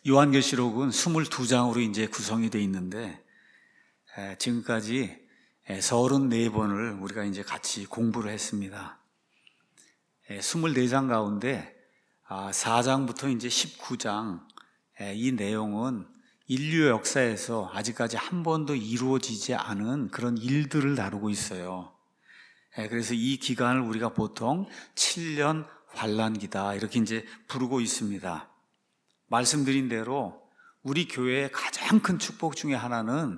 요한계시록은 22장으로 이제 구성이 되어 있는데, 지금까지 34번을 우리가 이제 같이 공부를 했습니다. 24장 가운데 4장부터 이제 19장, 이 내용은 인류 역사에서 아직까지 한 번도 이루어지지 않은 그런 일들을 다루고 있어요. 그래서 이 기간을 우리가 보통 7년 환란기다 이렇게 이제 부르고 있습니다. 말씀드린 대로 우리 교회의 가장 큰 축복 중에 하나는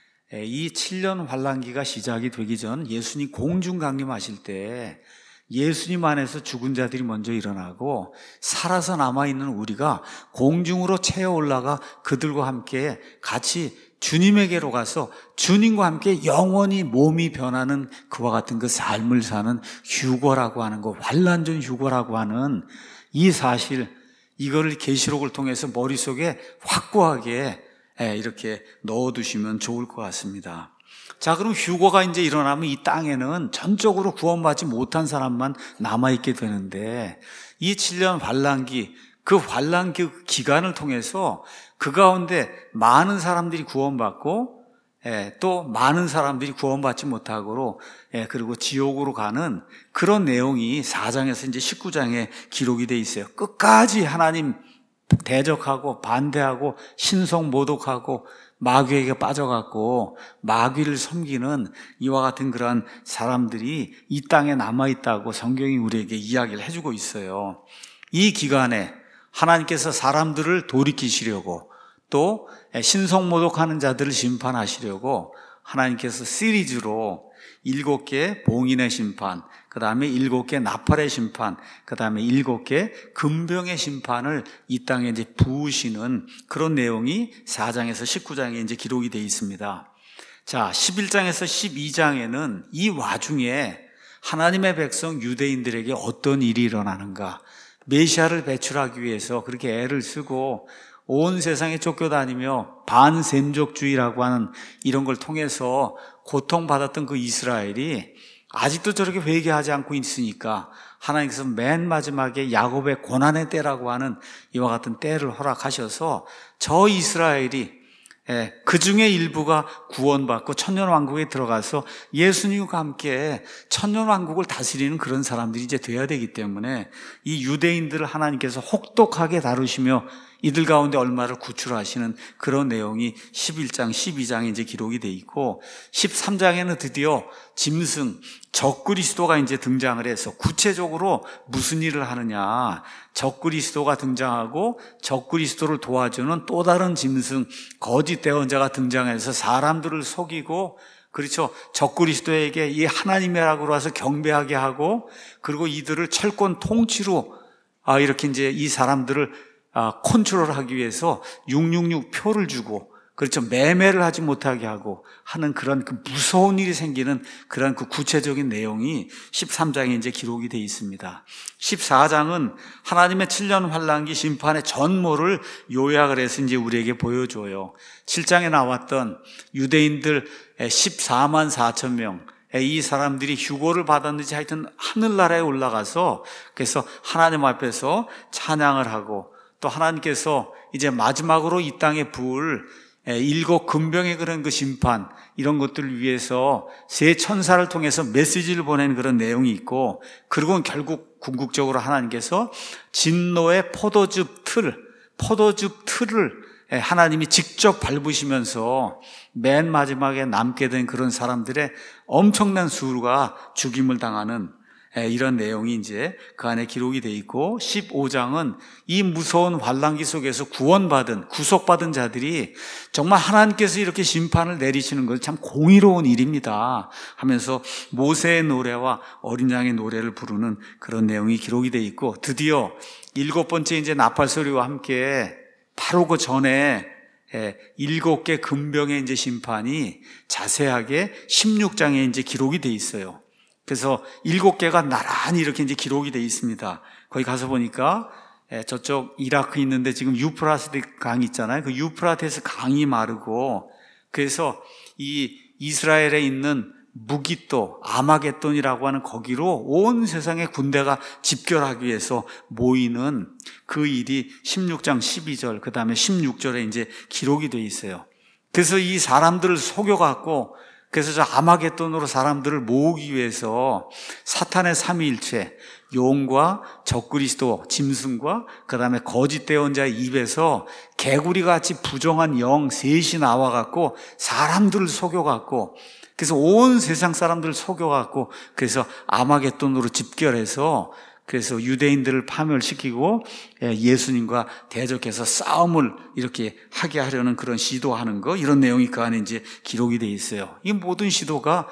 이 7년 환란기가 시작이 되기 전 예수님 공중 강림하실 때 예수님 안에서 죽은 자들이 먼저 일어나고 살아서 남아있는 우리가 공중으로 채어 올라가 그들과 함께 같이 주님에게로 가서 주님과 함께 영원히 몸이 변하는 그와 같은 그 삶을 사는 휴거라고 하는 거, 환란 전 휴거라고 하는 이 사실, 이거를 계시록을 통해서 머릿속에 확고하게 이렇게 넣어두시면 좋을 것 같습니다. 자, 그럼 휴거가 이제 일어나면 이 땅에는 전적으로 구원받지 못한 사람만 남아있게 되는데, 이 7년 환란기, 그 환란기 기간을 통해서 그 가운데 많은 사람들이 구원받고 또 많은 사람들이 구원받지 못하고 그리고 지옥으로 가는 그런 내용이 4장에서 이제 19장에 기록이 돼 있어요. 끝까지 하나님 대적하고 반대하고 신성모독하고 마귀에게 빠져갖고 마귀를 섬기는 이와 같은 그런 사람들이 이 땅에 남아있다고 성경이 우리에게 이야기를 해주고 있어요. 이 기간에 하나님께서 사람들을 돌이키시려고 또 신성모독하는 자들을 심판하시려고 하나님께서 시리즈로 7개 봉인의 심판, 그 다음에 7개 나팔의 심판, 그 다음에 7개 금병의 심판을 이 땅에 이제 부으시는 그런 내용이 4장에서 19장에 이제 기록이 되어 있습니다. 자, 11장에서 12장에는 이 와중에 하나님의 백성 유대인들에게 어떤 일이 일어나는가, 메시아를 배출하기 위해서 그렇게 애를 쓰고 온 세상에 쫓겨다니며 반셈족주의라고 하는 이런 걸 통해서 고통받았던 그 이스라엘이 아직도 저렇게 회개하지 않고 있으니까 하나님께서 맨 마지막에 야곱의 고난의 때라고 하는 이와 같은 때를 허락하셔서 저 이스라엘이 그 중에 일부가 구원받고 천년왕국에 들어가서 예수님과 함께 천년왕국을 다스리는 그런 사람들이 이제 돼야 되기 때문에 이 유대인들을 하나님께서 혹독하게 다루시며 이들 가운데 얼마를 구출하시는 그런 내용이 11장, 12장에 이제 기록이 돼 있고 13장에는 드디어 짐승, 적그리스도가 이제 등장을 해서 구체적으로 무슨 일을 하느냐, 적그리스도가 등장하고 적그리스도를 도와주는 또 다른 짐승, 거짓 대언자가 등장해서 사람들을 속이고, 그렇죠, 적그리스도에게 이 하나님이라고 해서 경배하게 하고, 그리고 이들을 철권 통치로 이렇게 이제 이 사람들을 컨트롤하기 위해서 666 표를 주고, 그렇죠, 매매를 하지 못하게 하고 하는 그런 그 무서운 일이 생기는 그런 그 구체적인 내용이 13장에 이제 기록이 되어 있습니다. 14장은 하나님의 7년 환란기 심판의 전모를 요약을 해서 이제 우리에게 보여줘요. 7장에 나왔던 유대인들 14만 4천 명, 이 사람들이 휴거를 받았는지 하여튼 하늘나라에 올라가서 그래서 하나님 앞에서 찬양을 하고, 또 하나님께서 이제 마지막으로 이 땅에 부을 7 금병의 그런 그 심판, 이런 것들을 위해서 세 천사를 통해서 메시지를 보내는 그런 내용이 있고, 그리고 결국 궁극적으로 하나님께서 진노의 포도즙 틀을 하나님이 직접 밟으시면서 맨 마지막에 남게 된 그런 사람들의 엄청난 수가 죽임을 당하는 이런 내용이 이제 그 안에 기록이 되어 있고, 15장은 이 무서운 환란기 속에서 구속받은 자들이 정말 하나님께서 이렇게 심판을 내리시는 것은 참 공의로운 일입니다 하면서 모세의 노래와 어린 양의 노래를 부르는 그런 내용이 기록이 되어 있고, 드디어 7번째 이제 나팔 소리와 함께 바로 그 전에 7개 금병의 이제 심판이 자세하게 16장에 이제 기록이 되어 있어요. 그래서 7개가 나란히 이렇게 이제 기록이 되어 있습니다. 거기 가서 보니까 저쪽 이라크 있는데 지금 유프라테 강이 있잖아요. 그 유프라테스 강이 마르고, 그래서 이 이스라엘에 있는 무기또, 아마겟돈이라고 하는 거기로 온 세상의 군대가 집결하기 위해서 모이는 그 일이 16장 12절, 그 다음에 16절에 이제 기록이 되어 있어요. 그래서 이 사람들을 속여갖고, 그래서 저 아마겟돈으로 사람들을 모으기 위해서 사탄의 삼위일체, 용과 적그리스도, 짐승과 그 다음에 거짓 대언자의 입에서 개구리같이 부정한 영 셋이 나와갖고 사람들을 속여갖고, 그래서 온 세상 사람들을 속여갖고, 그래서 아마겟돈으로 집결해서 그래서 유대인들을 파멸시키고 예수님과 대적해서 싸움을 이렇게 하게 하려는 그런 시도하는 거, 이런 내용이 그 안에 이제 기록이 되어 있어요. 이 모든 시도가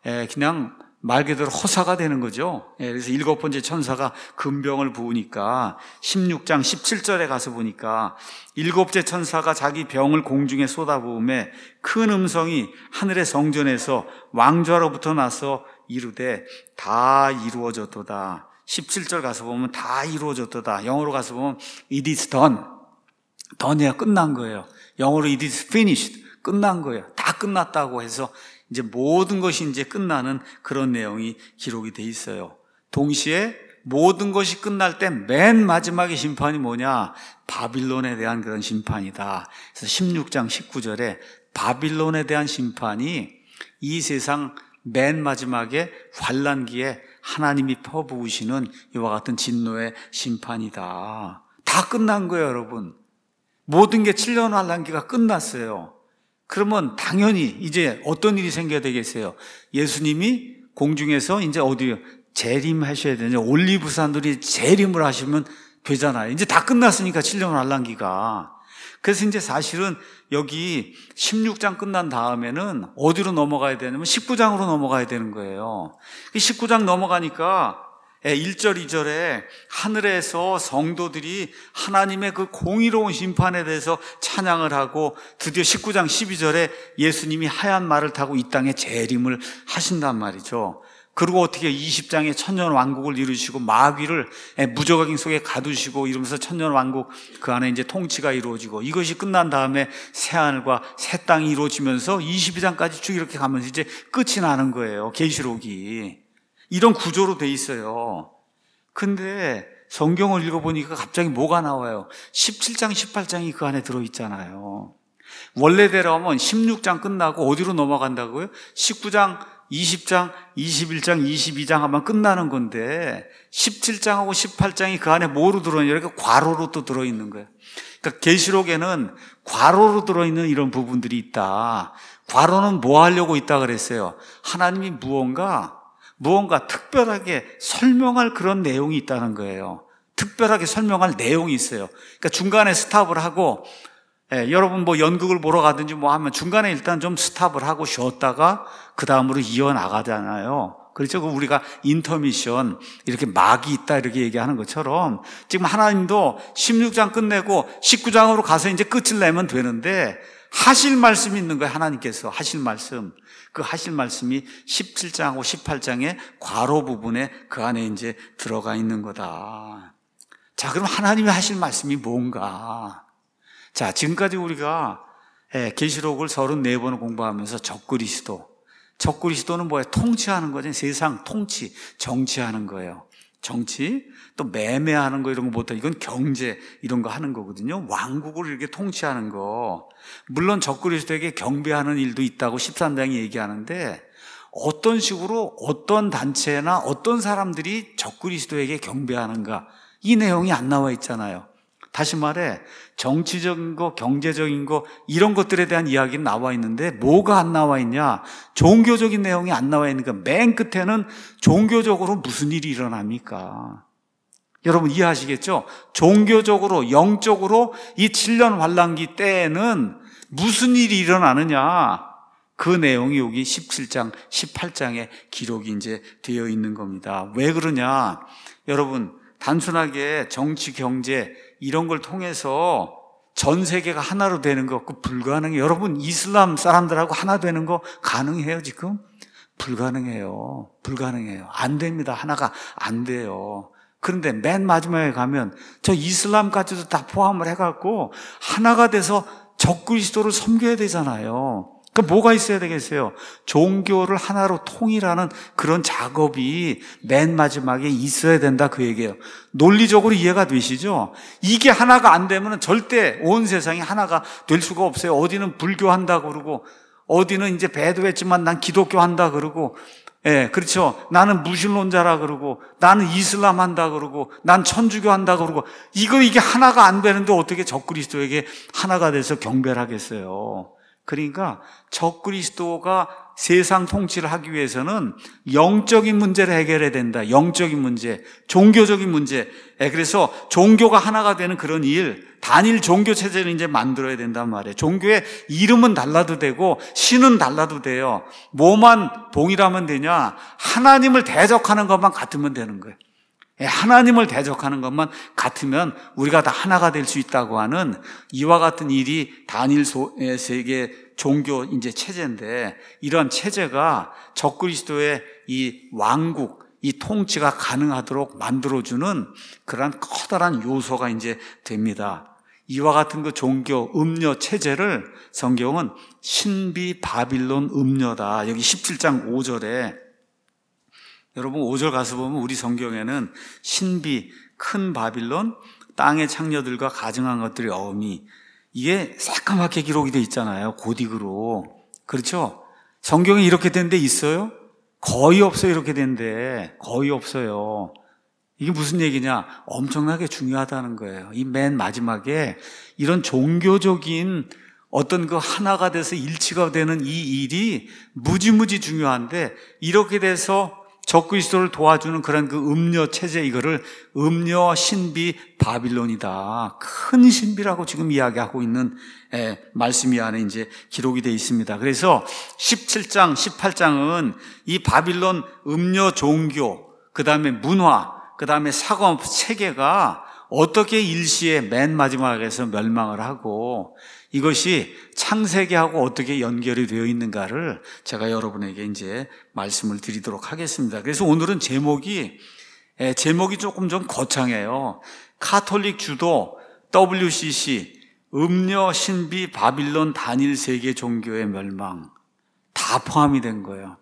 그냥 말 그대로 허사가 되는 거죠. 그래서 7번째 천사가 금병을 부으니까 16장 17절에 가서 보니까 7째 천사가 자기 병을 공중에 쏟아부음에 큰 음성이 하늘의 성전에서 왕좌로부터 나서 이르되 다 이루어졌도다. 17절 가서 보면 다 이루어졌도다. 영어로 가서 보면 it is done. done이야 끝난 거예요. 영어로 it is finished. 끝난 거예요. 다 끝났다고 해서 이제 모든 것이 이제 끝나는 그런 내용이 기록이 돼 있어요. 동시에 모든 것이 끝날 때 맨 마지막의 심판이 뭐냐? 바빌론에 대한 그런 심판이다. 그래서 16장 19절에 바빌론에 대한 심판이 이 세상 맨 마지막에 환난기에 하나님이 퍼부으시는 이와 같은 진노의 심판이다. 다 끝난 거예요, 여러분. 모든 게 7년 환난기가 끝났어요. 그러면 당연히 이제 어떤 일이 생겨야 되겠어요? 예수님이 공중에서 이제 어디요? 재림하셔야 되냐? 올리브산들이 재림을 하시면 되잖아요. 이제 다 끝났으니까 7년 환난기가. 그래서 이제 사실은 여기 16장 끝난 다음에는 어디로 넘어가야 되냐면 19장으로 넘어가야 되는 거예요. 19장 넘어가니까 1절, 2절에 하늘에서 성도들이 하나님의 그 공의로운 심판에 대해서 찬양을 하고 드디어 19장 12절에 예수님이 하얀 말을 타고 이 땅에 재림을 하신단 말이죠. 그리고 어떻게 20장에 천년 왕국을 이루시고 마귀를 무저각인 속에 가두시고 이러면서 천년 왕국 그 안에 이제 통치가 이루어지고 이것이 끝난 다음에 새하늘과 새 땅이 이루어지면서 22장까지 쭉 이렇게 가면서 이제 끝이 나는 거예요. 계시록이. 이런 구조로 돼 있어요. 근데 성경을 읽어보니까 갑자기 뭐가 나와요? 17장, 18장이 그 안에 들어있잖아요. 원래대로 하면 16장 끝나고 어디로 넘어간다고요? 19장, 20장, 21장, 22장 하면 끝나는 건데 17장하고 18장이 그 안에 뭐로 들어있냐? 이렇게 괄호로 또 들어있는 거예요. 그러니까 계시록에는 괄호로 들어있는 이런 부분들이 있다. 괄호는 뭐 하려고 있다 그랬어요? 하나님이 무언가 특별하게 설명할 그런 내용이 있다는 거예요. 특별하게 설명할 내용이 있어요. 그러니까 중간에 스탑을 하고 여러분 뭐 연극을 보러 가든지 뭐 하면 중간에 일단 좀 스탑을 하고 쉬었다가 그 다음으로 이어나가잖아요. 그렇죠? 우리가 인터미션 이렇게 막이 있다 이렇게 얘기하는 것처럼 지금 하나님도 16장 끝내고 19장으로 가서 이제 끝을 내면 되는데 하실 말씀이 있는 거예요. 하나님께서 하실 말씀. 그 하실 말씀이 17장하고 18장의 괄호 부분에 그 안에 이제 들어가 있는 거다. 자, 그럼 하나님이 하실 말씀이 뭔가? 자, 지금까지 우리가 계시록을 34번을 공부하면서 적그리스도는 뭐예요? 통치하는 거죠. 세상 통치, 정치하는 거예요. 정치, 또 매매하는 거 이런 거 못하, 이건 경제 이런 거 하는 거거든요. 왕국을 이렇게 통치하는 거. 물론 적그리스도에게 경배하는 일도 있다고 13장이 얘기하는데 어떤 식으로 어떤 단체나 어떤 사람들이 적그리스도에게 경배하는가 이 내용이 안 나와 있잖아요. 다시 말해 정치적인 거, 경제적인 거 이런 것들에 대한 이야기는 나와 있는데 뭐가 안 나와 있냐? 종교적인 내용이 안 나와 있는 거야. 맨 끝에는 종교적으로 무슨 일이 일어납니까? 여러분 이해하시겠죠? 종교적으로, 영적으로 이 7년 환란기 때에는 무슨 일이 일어나느냐? 그 내용이 여기 17장, 18장에 기록이 이제 되어 있는 겁니다. 왜 그러냐? 여러분 단순하게 정치, 경제 이런 걸 통해서 전 세계가 하나로 되는 거 그 불가능해요. 여러분 이슬람 사람들하고 하나 되는 거 가능해요 지금? 불가능해요. 안 됩니다. 하나가 안 돼요. 그런데 맨 마지막에 가면 저 이슬람까지도 다 포함을 해갖고 하나가 돼서 적그리스도를 섬겨야 되잖아요. 그 뭐가 있어야 되겠어요? 종교를 하나로 통일하는 그런 작업이 맨 마지막에 있어야 된다 그 얘기예요. 논리적으로 이해가 되시죠? 이게 하나가 안 되면 절대 온 세상이 하나가 될 수가 없어요. 어디는 불교한다 그러고 어디는 이제 배도했지만 난 기독교 한다 그러고 예, 그렇죠. 나는 무신론자라 그러고 나는 이슬람 한다 그러고 난 천주교 한다 그러고 이게 하나가 안 되는데 어떻게 적그리스도에게 하나가 돼서 경배하겠어요? 그러니까 적그리스도가 세상 통치를 하기 위해서는 영적인 문제를 해결해야 된다. 영적인 문제, 종교적인 문제. 그래서 종교가 하나가 되는 그런 일, 단일 종교 체제를 이제 만들어야 된단 말이에요. 종교의 이름은 달라도 되고 신은 달라도 돼요. 뭐만 동일하면 되냐? 하나님을 대적하는 것만 같으면 되는 거예요. 하나님을 대적하는 것만 같으면 우리가 다 하나가 될 수 있다고 하는 이와 같은 일이 단일 세계 종교 이제 체제인데, 이런 체제가 적그리스도의 이 왕국, 이 통치가 가능하도록 만들어주는 그러한 커다란 요소가 이제 됩니다. 이와 같은 그 종교 음녀 체제를 성경은 신비 바빌론 음녀다. 여기 17장 5절에 여러분 5절 가서 보면 우리 성경에는 신비, 큰 바빌론, 땅의 창녀들과 가증한 것들의 어음이 이게 새까맣게 기록이 돼 있잖아요. 고딕으로. 그렇죠? 성경에 이렇게 된 데 있어요? 거의 없어요. 이렇게 된 데. 거의 없어요. 이게 무슨 얘기냐? 엄청나게 중요하다는 거예요. 이 맨 마지막에 이런 종교적인 어떤 그 하나가 돼서 일치가 되는 이 일이 무지무지 중요한데, 이렇게 돼서 적그리스도를 도와주는 그런 그 음녀 체제, 이거를 음녀 신비 바빌론이다. 큰 신비라고 지금 이야기하고 있는 말씀이 안에 이제 기록이 되어 있습니다. 그래서 17장, 18장은 이 바빌론 음녀 종교, 그 다음에 문화, 그 다음에 사고 체계가 어떻게 일시에 맨 마지막에서 멸망을 하고 이것이 창세기하고 어떻게 연결이 되어 있는가를 제가 여러분에게 이제 말씀을 드리도록 하겠습니다. 그래서 오늘은 제목이 조금 좀 거창해요. 카톨릭 주도 WCC 음녀 신비 바빌론 단일 세계 종교의 멸망 다 포함이 된 거예요.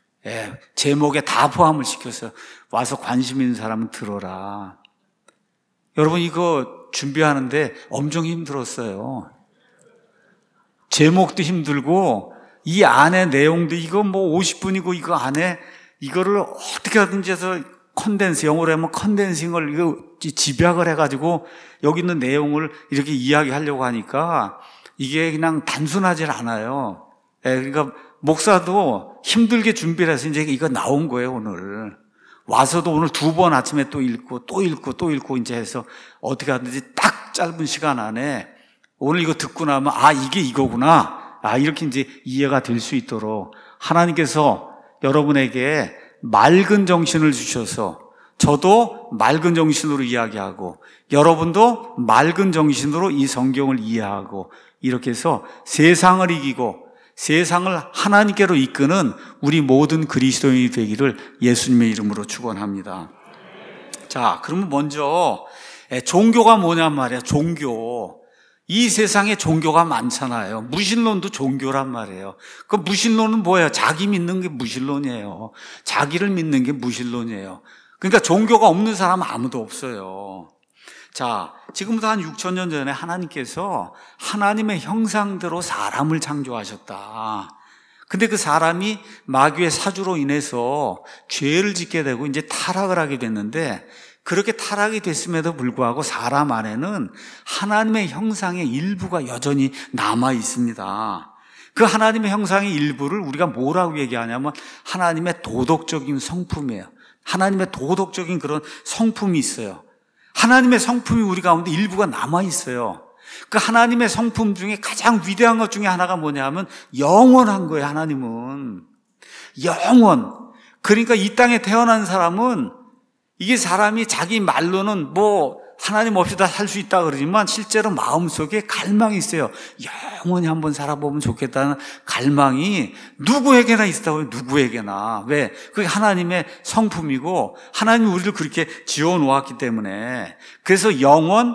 제목에 다 포함을 시켜서 와서 관심 있는 사람은 들어라. 여러분 이거 준비하는데 엄청 힘들었어요. 제목도 힘들고 이 안에 내용도 이거 뭐 50분이고 이거 안에 이거를 어떻게 하든지 해서 컨덴스, 영어로 하면 컨덴싱을 이거 집약을 해가지고 여기 있는 내용을 이렇게 이야기하려고 하니까 이게 그냥 단순하지 않아요. 그러니까 목사도 힘들게 준비를 해서 이제 이거 나온 거예요, 오늘. 와서도 오늘 2번 아침에 또 읽고 이제 해서 어떻게 하든지 딱 짧은 시간 안에 오늘 이거 듣고 나면 이게 이거구나. 이렇게 이제 이해가 될 수 있도록 하나님께서 여러분에게 맑은 정신을 주셔서 저도 맑은 정신으로 이야기하고 여러분도 맑은 정신으로 이 성경을 이해하고 이렇게 해서 세상을 이기고 세상을 하나님께로 이끄는 우리 모든 그리스도인이 되기를 예수님의 이름으로 축원합니다. 자, 그러면 먼저 종교가 뭐냔 말이야. 종교. 이 세상에 종교가 많잖아요. 무신론도 종교란 말이에요. 그 무신론은 뭐예요? 자기 믿는 게 무신론이에요. 자기를 믿는 게 무신론이에요. 그러니까 종교가 없는 사람은 아무도 없어요. 자, 지금부터 한 6,000년 전에 하나님께서 하나님의 형상대로 사람을 창조하셨다. 근데 그 사람이 마귀의 사주로 인해서 죄를 짓게 되고 이제 타락을 하게 됐는데, 그렇게 타락이 됐음에도 불구하고 사람 안에는 하나님의 형상의 일부가 여전히 남아 있습니다. 그 하나님의 형상의 일부를 우리가 뭐라고 얘기하냐면 하나님의 도덕적인 성품이에요. 하나님의 도덕적인 그런 성품이 있어요. 하나님의 성품이 우리 가운데 일부가 남아 있어요. 그 하나님의 성품 중에 가장 위대한 것 중에 하나가 뭐냐 하면 영원한 거예요. 하나님은 영원. 그러니까 이 땅에 태어난 사람은 이게 사람이 자기 말로는 뭐 하나님 없이 다 살 수 있다 그러지만 실제로 마음속에 갈망이 있어요. 영원히 한번 살아보면 좋겠다는 갈망이 누구에게나 있다고요. 누구에게나. 왜? 그게 하나님의 성품이고 하나님이 우리를 그렇게 지어놓았기 때문에. 그래서 영원,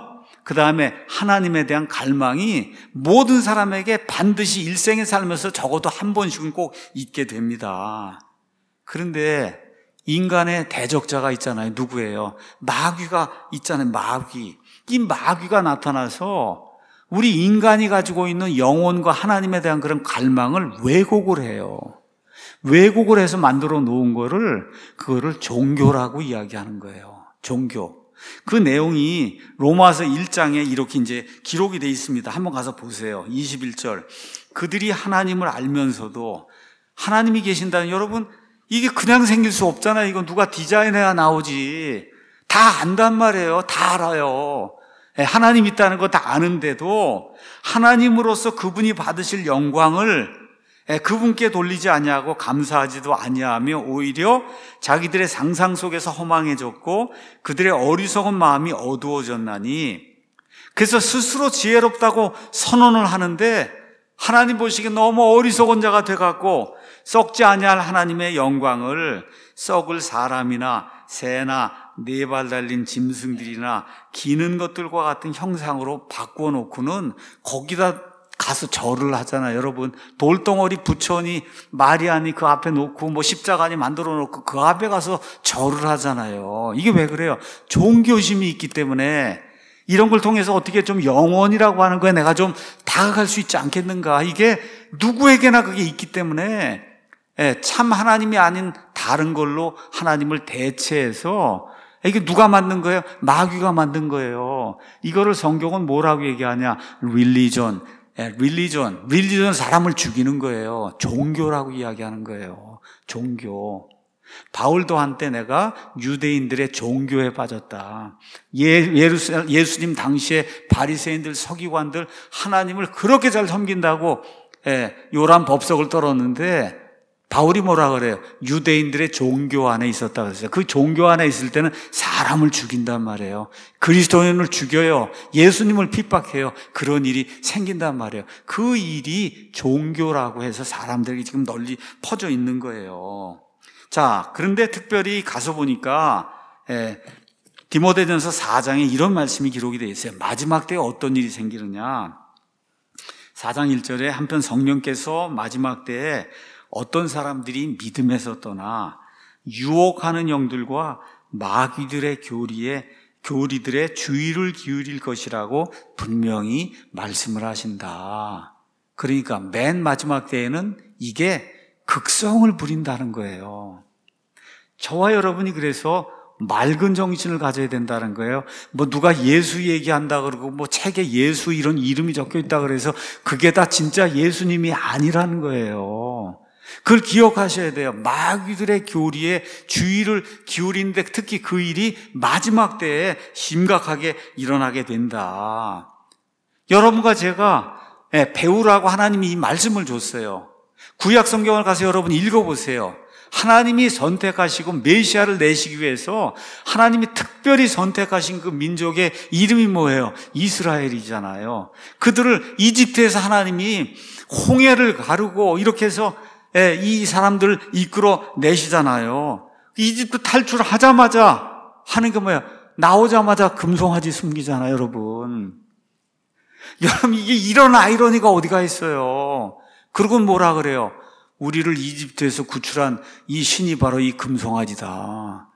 그 다음에 하나님에 대한 갈망이 모든 사람에게 반드시 일생에 살면서 적어도 한 번씩은 꼭 있게 됩니다. 그런데 인간의 대적자가 있잖아요. 누구예요? 마귀가 있잖아요. 마귀. 이 마귀가 나타나서 우리 인간이 가지고 있는 영혼과 하나님에 대한 그런 갈망을 왜곡을 해요. 왜곡을 해서 만들어 놓은 그거를 종교라고 이야기하는 거예요. 종교. 그 내용이 로마서 1장에 이렇게 이제 기록이 되어 있습니다. 한번 가서 보세요. 21절. 그들이 하나님을 알면서도 하나님이 계신다는, 여러분, 이게 그냥 생길 수 없잖아요. 이건 누가 디자인해야 나오지. 다 안단 말이에요. 다 알아요. 하나님 있다는 거 다 아는데도 하나님으로서 그분이 받으실 영광을 그분께 돌리지 아니하고 감사하지도 아니하며 오히려 자기들의 상상 속에서 허망해졌고 그들의 어리석은 마음이 어두워졌나니, 그래서 스스로 지혜롭다고 선언을 하는데 하나님 보시기에 너무 어리석은 자가 돼갖고 썩지 아니할 하나님의 영광을 썩을 사람이나 새나 네 발 달린 짐승들이나 기는 것들과 같은 형상으로 바꿔놓고는 거기다 가서 절을 하잖아요. 여러분, 돌덩어리 부처니 마리아니 그 앞에 놓고 뭐 십자가니 만들어 놓고 그 앞에 가서 절을 하잖아요. 이게 왜 그래요? 종교심이 있기 때문에 이런 걸 통해서 어떻게 좀 영원이라고 하는 거에 내가 좀 다가갈 수 있지 않겠는가. 이게 누구에게나 그게 있기 때문에 참 하나님이 아닌 다른 걸로 하나님을 대체해서, 이게 누가 만든 거예요? 마귀가 만든 거예요. 이거를 성경은 뭐라고 얘기하냐? 릴리전. 릴리전 사람을 죽이는 거예요. 종교라고 이야기하는 거예요. 종교. 바울도 한때 내가 유대인들의 종교에 빠졌다. 예수님 당시에 바리새인들, 서기관들 하나님을 그렇게 잘 섬긴다고 요란 법석을 떨었는데, 바울이 뭐라 그래요? 유대인들의 종교 안에 있었다 그랬어요. 그 종교 안에 있을 때는 사람을 죽인단 말이에요. 그리스도인을 죽여요. 예수님을 핍박해요. 그런 일이 생긴단 말이에요. 그 일이 종교라고 해서 사람들이 지금 널리 퍼져 있는 거예요. 자, 그런데 특별히 가서 보니까 디모데전서 4장에 이런 말씀이 기록이 되어 있어요. 마지막 때에 어떤 일이 생기느냐. 4장 1절에 한편 성령께서 마지막 때에 어떤 사람들이 믿음에서 떠나 유혹하는 영들과 마귀들의 교리들의 주의를 기울일 것이라고 분명히 말씀을 하신다. 그러니까 맨 마지막 때에는 이게 극성을 부린다는 거예요. 저와 여러분이 그래서 맑은 정신을 가져야 된다는 거예요. 뭐 누가 예수 얘기한다 그러고 뭐 책에 예수 이런 이름이 적혀 있다 그래서 그게 다 진짜 예수님이 아니라는 거예요. 그걸 기억하셔야 돼요. 마귀들의 교리에 주의를 기울이는데 특히 그 일이 마지막 때에 심각하게 일어나게 된다. 여러분과 제가 배우라고 하나님이 이 말씀을 줬어요. 구약 성경을 가서 여러분 읽어보세요. 하나님이 선택하시고 메시아를 내시기 위해서 하나님이 특별히 선택하신 그 민족의 이름이 뭐예요? 이스라엘이잖아요. 그들을 이집트에서 하나님이 홍해를 가르고 이렇게 해서 이 사람들을 이끌어 내시잖아요. 이집트 탈출하자마자 하는 게 뭐야? 나오자마자 금송아지 숨기잖아요, 여러분. 여러분, 이게 이런 아이러니가 어디가 있어요? 그러고 뭐라 그래요? 우리를 이집트에서 구출한 이 신이 바로 이 금송아지다.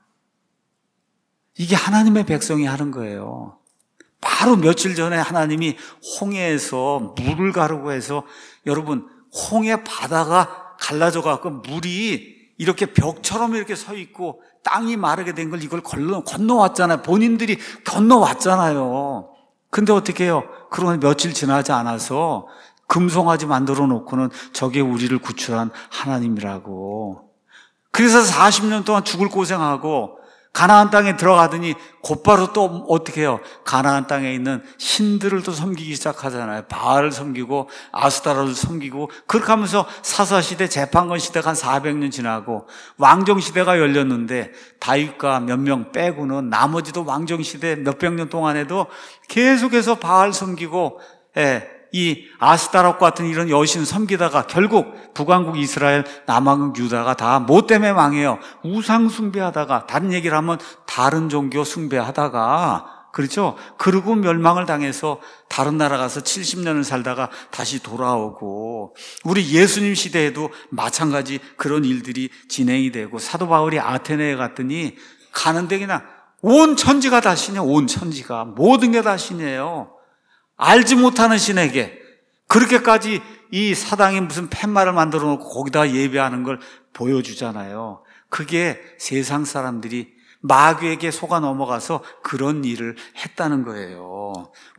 이게 하나님의 백성이 하는 거예요. 바로 며칠 전에 하나님이 홍해에서 물을 가르고 해서, 여러분, 홍해 바다가 갈라져 갖고 물이 이렇게 벽처럼 이렇게 서 있고 땅이 마르게 된 걸 이걸 건너왔잖아요. 본인들이 건너왔잖아요. 근데 어떻게 해요? 그러고 며칠 지나지 않아서 금송아지 만들어 놓고는 저게 우리를 구출한 하나님이라고. 그래서 40년 동안 죽을 고생하고 가나안 땅에 들어가더니 곧바로 또 어떻게 해요? 가나안 땅에 있는 신들을 또 섬기기 시작하잖아요. 바알을 섬기고 아스타라를 섬기고 그렇게 하면서 사사시대, 재판권 시대가 한 400년 지나고 왕정시대가 열렸는데 다윗과 몇 명 빼고는 나머지도 왕정시대 몇백 년 동안에도 계속해서 바알 섬기고 이 아스타롯 같은 이런 여신 섬기다가 결국 북왕국 이스라엘, 남왕국 유다가 다 뭐 때문에 망해요? 우상 숭배하다가, 다른 얘기를 하면 다른 종교 숭배하다가 그렇죠? 그러고 멸망을 당해서 다른 나라 가서 70년을 살다가 다시 돌아오고, 우리 예수님 시대에도 마찬가지 그런 일들이 진행이 되고, 사도 바울이 아테네에 갔더니 가는데 그냥 온 천지가 다 신이에요. 온 천지가 모든 게 다 신이에요. 알지 못하는 신에게 그렇게까지 이 사당이 무슨 팻말을 만들어 놓고 거기다 예배하는 걸 보여주잖아요. 그게 세상 사람들이 마귀에게 속아 넘어가서 그런 일을 했다는 거예요.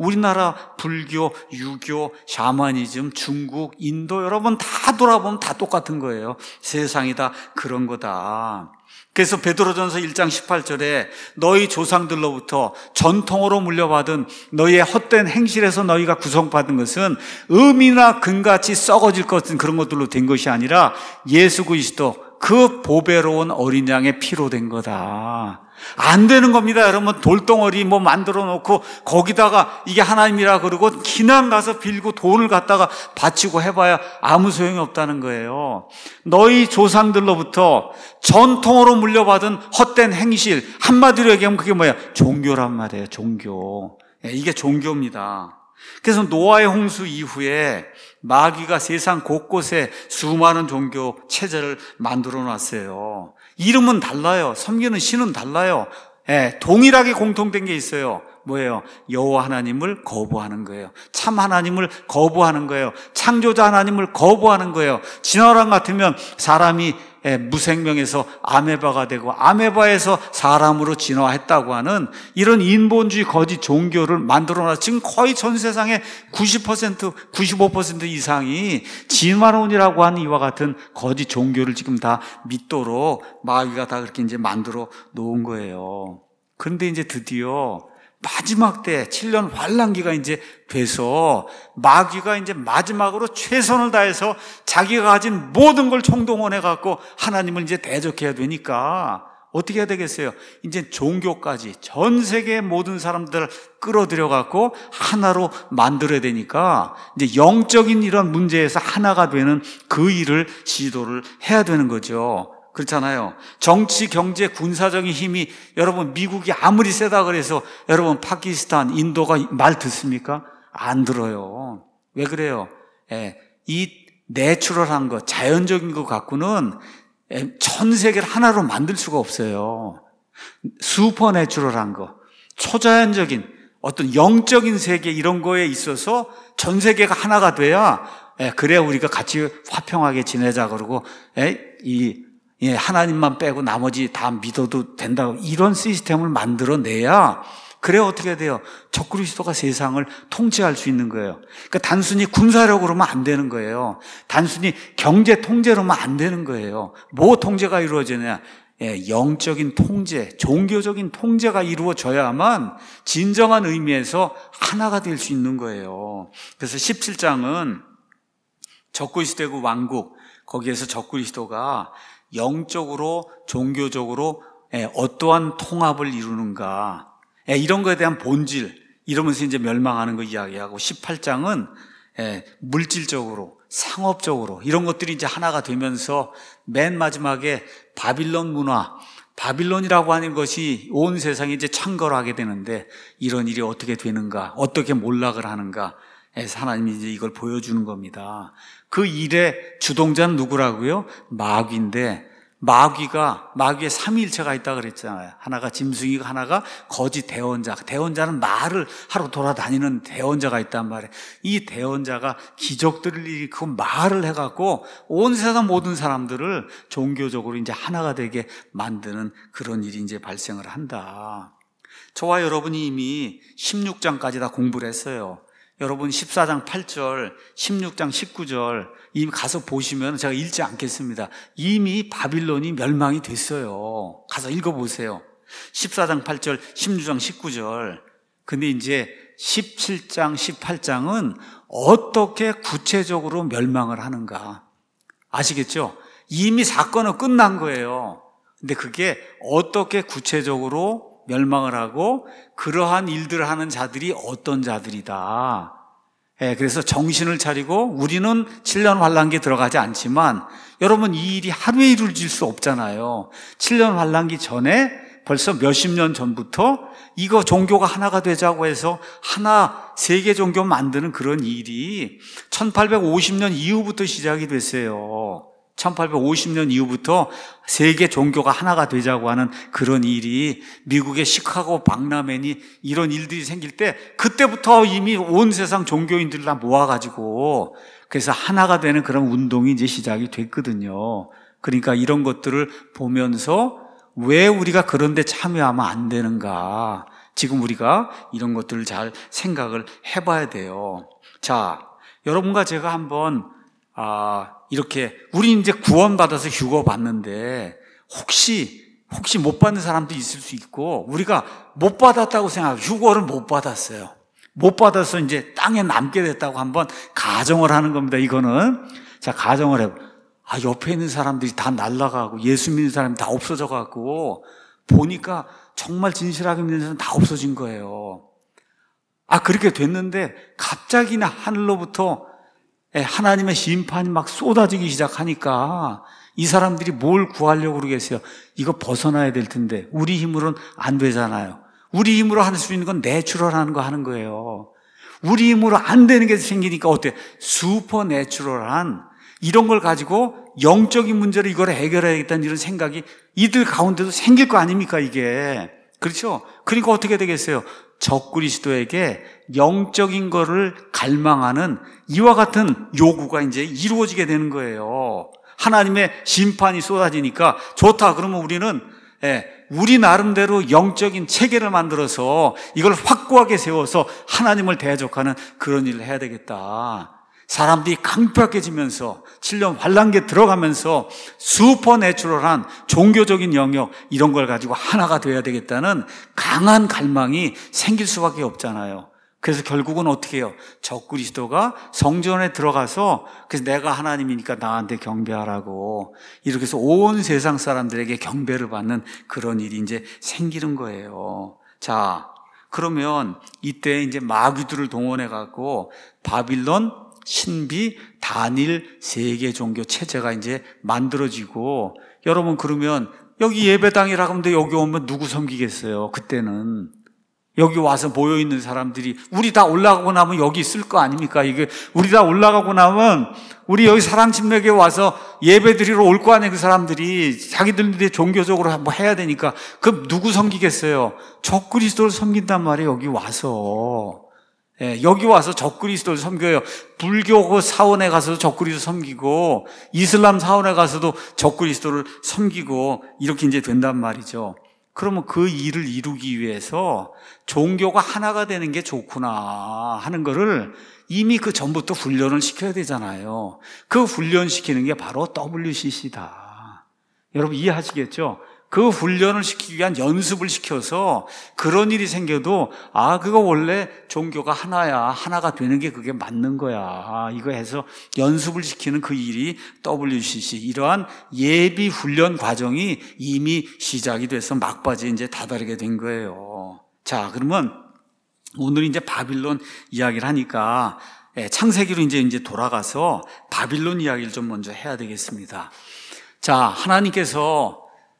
우리나라 불교, 유교, 샤머니즘, 중국, 인도 여러분 다 돌아보면 다 똑같은 거예요. 세상이 다 그런 거다. 그래서 베드로전서 1장 18절에 너희 조상들로부터 전통으로 물려받은 너희의 헛된 행실에서 너희가 구성받은 것은 음이나 금같이 썩어질 것 같은 그런 것들로 된 것이 아니라 예수 그리스도 그 보배로운 어린 양의 피로 된 거다. 안 되는 겁니다. 여러분 돌덩어리 뭐 만들어 놓고 거기다가 이게 하나님이라 그러고 기난 가서 빌고 돈을 갖다가 바치고 해봐야 아무 소용이 없다는 거예요. 너희 조상들로부터 전통으로 물려받은 헛된 행실, 한마디로 얘기하면 그게 뭐야? 종교란 말이에요. 종교. 이게 종교입니다. 그래서 노아의 홍수 이후에 마귀가 세상 곳곳에 수많은 종교 체제를 만들어 놨어요. 이름은 달라요. 섬기는 신은 달라요. 동일하게 공통된 게 있어요. 뭐예요? 여호와 하나님을 거부하는 거예요. 참 하나님을 거부하는 거예요. 창조자 하나님을 거부하는 거예요. 진화론 같으면 사람이 무생명에서 아메바가 되고 아메바에서 사람으로 진화했다고 하는 이런 인본주의 거짓 종교를 만들어놔서 지금 거의 전 세상의 90%, 95% 이상이 진화론이라고 하는 이와 같은 거짓 종교를 지금 다 믿도록 마귀가 다 그렇게 이제 만들어 놓은 거예요. 그런데 이제 드디어 마지막 때 7년 환란기가 이제 돼서 마귀가 이제 마지막으로 최선을 다해서 자기가 가진 모든 걸 총동원해 갖고 하나님을 이제 대적해야 되니까 어떻게 해야 되겠어요? 이제 종교까지 전 세계의 모든 사람들을 끌어들여 갖고 하나로 만들어야 되니까 이제 영적인 이런 문제에서 하나가 되는 그 일을 시도를 해야 되는 거죠. 그렇잖아요. 정치, 경제, 군사적인 힘이 여러분 미국이 아무리 세다 그래서 여러분 파키스탄, 인도가 말 듣습니까? 안 들어요. 왜 그래요? 이 내추럴한 것, 자연적인 것 갖고는 전 세계를 하나로 만들 수가 없어요. 슈퍼 내추럴한 것, 초자연적인 어떤 영적인 세계 이런 거에 있어서 전 세계가 하나가 돼야 그래야 우리가 같이 화평하게 지내자 그러고 하나님만 빼고 나머지 다 믿어도 된다고 이런 시스템을 만들어내야 그래야 어떻게 돼요? 적그리스도가 세상을 통치할 수 있는 거예요. 그러니까 단순히 군사력으로만 안 되는 거예요. 단순히 경제 통제로만 안 되는 거예요. 뭐 통제가 이루어지냐? 영적인 통제, 종교적인 통제가 이루어져야만 진정한 의미에서 하나가 될 수 있는 거예요. 그래서 17장은 적그리스도의 왕국, 거기에서 적그리스도가 영적으로 종교적으로 어떠한 통합을 이루는가 이런 거에 대한 본질 이러면서 이제 멸망하는 거 이야기하고 18장은 물질적으로 상업적으로 이런 것들이 이제 하나가 되면서 맨 마지막에 바빌론 문화 바빌론이라고 하는 것이 온 세상에 이제 창궐을 하게 되는데 이런 일이 어떻게 되는가 어떻게 몰락을 하는가 하나님이 이제 이걸 보여주는 겁니다. 그 일의 주동자는 누구라고요? 마귀인데 마귀의 삼위일체가 있다고 그랬잖아요. 하나가 짐승이고 하나가 거짓 대언자. 대언자는 말을 하러 돌아다니는 대언자가 있단 말이에요. 이 대언자가 기적들을 일으키고 말을 해갖고 온 세상 모든 사람들을 종교적으로 이제 하나가 되게 만드는 그런 일이 이제 발생을 한다. 저와 여러분이 이미 16장까지 다 공부를 했어요. 여러분 14장 8절, 16장 19절 이미 가서 보시면 제가 읽지 않겠습니다. 이미 바빌론이 멸망이 됐어요. 가서 읽어보세요. 14장 8절, 16장 19절. 근데 이제 17장, 18장은 어떻게 구체적으로 멸망을 하는가. 아시겠죠? 이미 사건은 끝난 거예요. 근데 그게 어떻게 구체적으로 멸망을 하고 그러한 일들을 하는 자들이 어떤 자들이다. 그래서 정신을 차리고 우리는 7년 환란기에 들어가지 않지만 여러분 이 일이 하루에 이루어질 수 없잖아요. 7년 환란기 전에 벌써 몇십 년 전부터 이거 종교가 하나가 되자고 해서 하나 세계 종교 만드는 그런 일이 1850년 이후부터 시작이 됐어요. 1850년 이후부터 세계 종교가 하나가 되자고 하는 그런 일이 미국의 시카고 박람회니 이런 일들이 생길 때 그때부터 이미 온 세상 종교인들을 다 모아가지고 그래서 하나가 되는 그런 운동이 이제 시작이 됐거든요. 그러니까 이런 것들을 보면서 왜 우리가 그런 데 참여하면 안 되는가? 지금 우리가 이런 것들을 잘 생각을 해봐야 돼요. 자, 여러분과 제가 한번 이렇게 우리 이제 구원받아서 휴거 받는데 혹시 못 받는 사람도 있을 수 있고 우리가 못 받았다고 생각하고 휴거를 못 받았어요. 못 받아서 이제 땅에 남게 됐다고 한번 가정을 하는 겁니다. 이거는 자 가정을 해. 옆에 있는 사람들이 다 날아가고 예수 믿는 사람이 다 없어져 갖고 보니까 정말 진실하게 믿는 사람 다 없어진 거예요. 그렇게 됐는데 갑자기나 하늘로부터 하나님의 심판이 막 쏟아지기 시작하니까 이 사람들이 뭘 구하려고 그러겠어요? 이거 벗어나야 될 텐데 우리 힘으로는 안 되잖아요. 우리 힘으로 할 수 있는 건 내추럴하는 거 하는 거예요. 우리 힘으로 안 되는 게 생기니까 어때? 슈퍼내추럴한 이런 걸 가지고 영적인 문제를 이걸 해결해야겠다는 이런 생각이 이들 가운데도 생길 거 아닙니까 이게. 그렇죠? 그러니까 어떻게 되겠어요? 적그리스도에게 영적인 거를 갈망하는 이와 같은 요구가 이제 이루어지게 되는 거예요. 하나님의 심판이 쏟아지니까 좋다. 그러면 우리는 우리 나름대로 영적인 체계를 만들어서 이걸 확고하게 세워서 하나님을 대적하는 그런 일을 해야 되겠다. 사람들이 강팍해지면서 7년 환란기에 들어가면서 슈퍼내추럴한 종교적인 영역 이런 걸 가지고 하나가 돼야 되겠다는 강한 갈망이 생길 수밖에 없잖아요. 그래서 결국은 어떻게 해요? 적그리스도가 성전에 들어가서 그래서 내가 하나님이니까 나한테 경배하라고 이렇게 해서 온 세상 사람들에게 경배를 받는 그런 일이 이제 생기는 거예요. 자, 그러면 이때 이제 마귀들을 동원해 갖고 바빌론, 신비, 단일 세계 종교 체제가 이제 만들어지고 여러분 그러면 여기 예배당이라고 하면 여기 오면 누구 섬기겠어요? 그때는 여기 와서 모여있는 사람들이 우리 다 올라가고 나면 여기 있을 거 아닙니까? 이게 우리 다 올라가고 나면 우리 여기 사랑침례교회 와서 예배 드리러 올 거 아니에요? 그 사람들이 자기들이 종교적으로 뭐 해야 되니까 그럼 누구 섬기겠어요? 적그리스도를 섬긴단 말이에요. 여기 와서 여기 와서 적그리스도를 섬겨요. 불교 그 사원에 가서도 적그리스도 섬기고 이슬람 사원에 가서도 적그리스도를 섬기고 이렇게 이제 된단 말이죠. 그러면 그 일을 이루기 위해서 종교가 하나가 되는 게 좋구나 하는 거를 이미 그 전부터 훈련을 시켜야 되잖아요. 그 훈련시키는 게 바로 WCC다. 여러분 이해하시겠죠? 그 훈련을 시키기 위한 연습을 시켜서 그런 일이 생겨도 그거 원래 종교가 하나야. 하나가 되는 게 그게 맞는 거야. 이거 해서 연습을 시키는 그 일이 WCC 이러한 예비 훈련 과정이 이미 시작이 돼서 막바지에 이제 다다르게 된 거예요. 자, 그러면 오늘 이제 바빌론 이야기를 하니까 창세기로 이제 돌아가서 바빌론 이야기를 좀 먼저 해야 되겠습니다. 자, 하나님께서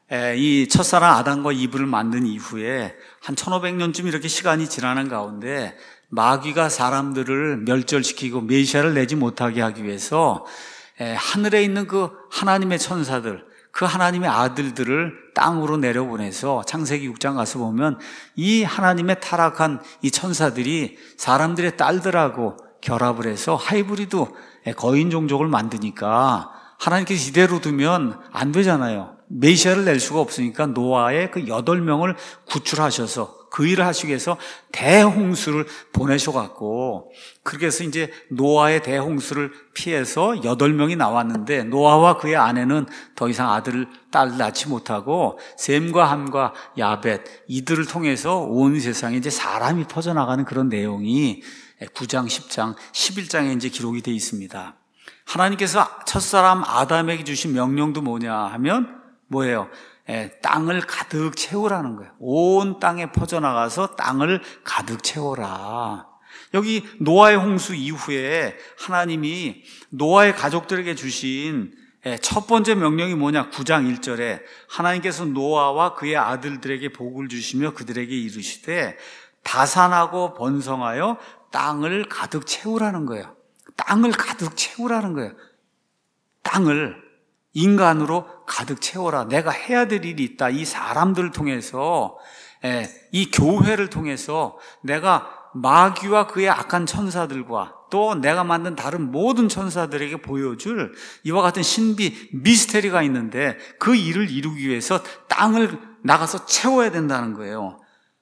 이 첫사람 아담과 이브를 만든 이후에 한 1500년쯤 이렇게 시간이 지나는 가운데 마귀가 사람들을 멸절시키고 메시아를 내지 못하게 하기 위해서 하늘에 있는 그 하나님의 천사들, 그 하나님의 아들들을 땅으로 내려보내서 창세기 6장 가서 보면 이 하나님의 타락한 이 천사들이 사람들의 딸들하고 결합을 해서 하이브리드 거인 종족을 만드니까 하나님께서 이대로 두면 안 되잖아요. 메시아를 낼 수가 없으니까 노아의 그 8명을 구출하셔서 그 일을 하시기 위해서 대홍수를 보내셔갖고 그렇게 해서 이제 노아의 대홍수를 피해서 8명이 나왔는데 노아와 그의 아내는 더 이상 아들을 딸을 낳지 못하고 셈과 함과 야벳 이들을 통해서 온 세상에 이제 사람이 퍼져나가는 그런 내용이 9장, 10장, 11장에 이제 기록이 되어 있습니다. 하나님께서 첫사람 아담에게 주신 명령도 뭐냐 하면 뭐예요? 땅을 가득 채우라는 거예요. 온 땅에 퍼져나가서 땅을 가득 채워라. 여기 노아의 홍수 이후에 하나님이 노아의 가족들에게 주신 첫 번째 명령이 뭐냐? 9장 1절에 하나님께서 노아와 그의 아들들에게 복을 주시며 그들에게 이르시되 다산하고 번성하여 땅을 가득 채우라는 거예요. 땅을 가득 채우라는 거예요. 땅을 인간으로 가득 채워라. 내가 해야 될 일이 있다. 이 사람들을 통해서, 이 교회를 통해서 내가 마귀와 그의 악한 천사들과 또 내가 만든 다른 모든 천사들에게 보여줄 이와 같은 신비, 미스테리가 있는데 그 일을 이루기 위해서 땅을 나가서 채워야 된다는 거예요.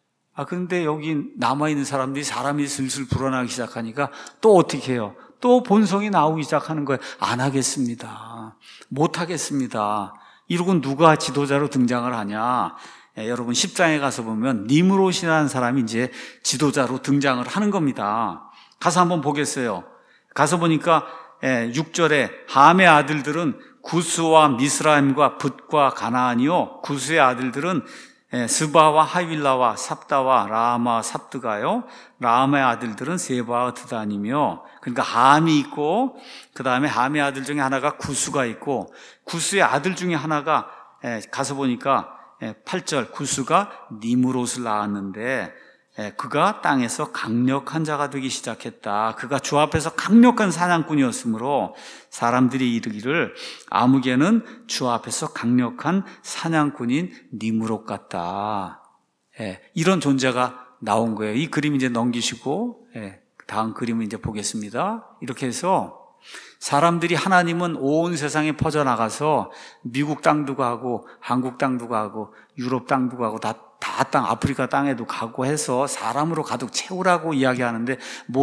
그런데 여기 남아있는 사람들이 사람이 슬슬 불어나기 시작하니까 또 어떻게 해요? 또 본성이 나오기 시작하는 거예요. 안 하겠습니다. 못 하겠습니다. 이러고 누가 지도자로 등장을 하냐? 여러분 10장에 가서 보면 니므롯이라는 사람이 이제 지도자로 등장을 하는 겁니다. 가서 한번 보겠어요. 가서 보니까 6절에 함의 아들들은 구스와 미스라임과 붓과 가나안이요, 구스의 아들들은 스바와 하윌라와 삽다와 라마 삽드가요, 라마의 아들들은 세바와 드단이며, 그러니까 함이 있고 그 다음에 함의 아들 중에 하나가 구스가 있고, 구스의 아들 중에 하나가 가서 보니까 8절 구스가 니므롯을 낳았는데 그가 땅에서 강력한 자가 되기 시작했다. 그가 주 앞에서 강력한 사냥꾼이었으므로 사람들이 이르기를 아무개는 주 앞에서 강력한 사냥꾼인 니므롯 같다. 이런 존재가 나온 거예요. 이 그림 이제 넘기시고 다음 그림을 이제 보겠습니다. 이렇게 해서 사람들이 하나님은 온 세상에 퍼져나가서 미국 땅도 가고 한국 땅도 가고 유럽 땅도 가고 다 땅, 아프리카 땅에도 가고 해서 사람으로 가득 채우라고 이야기하는데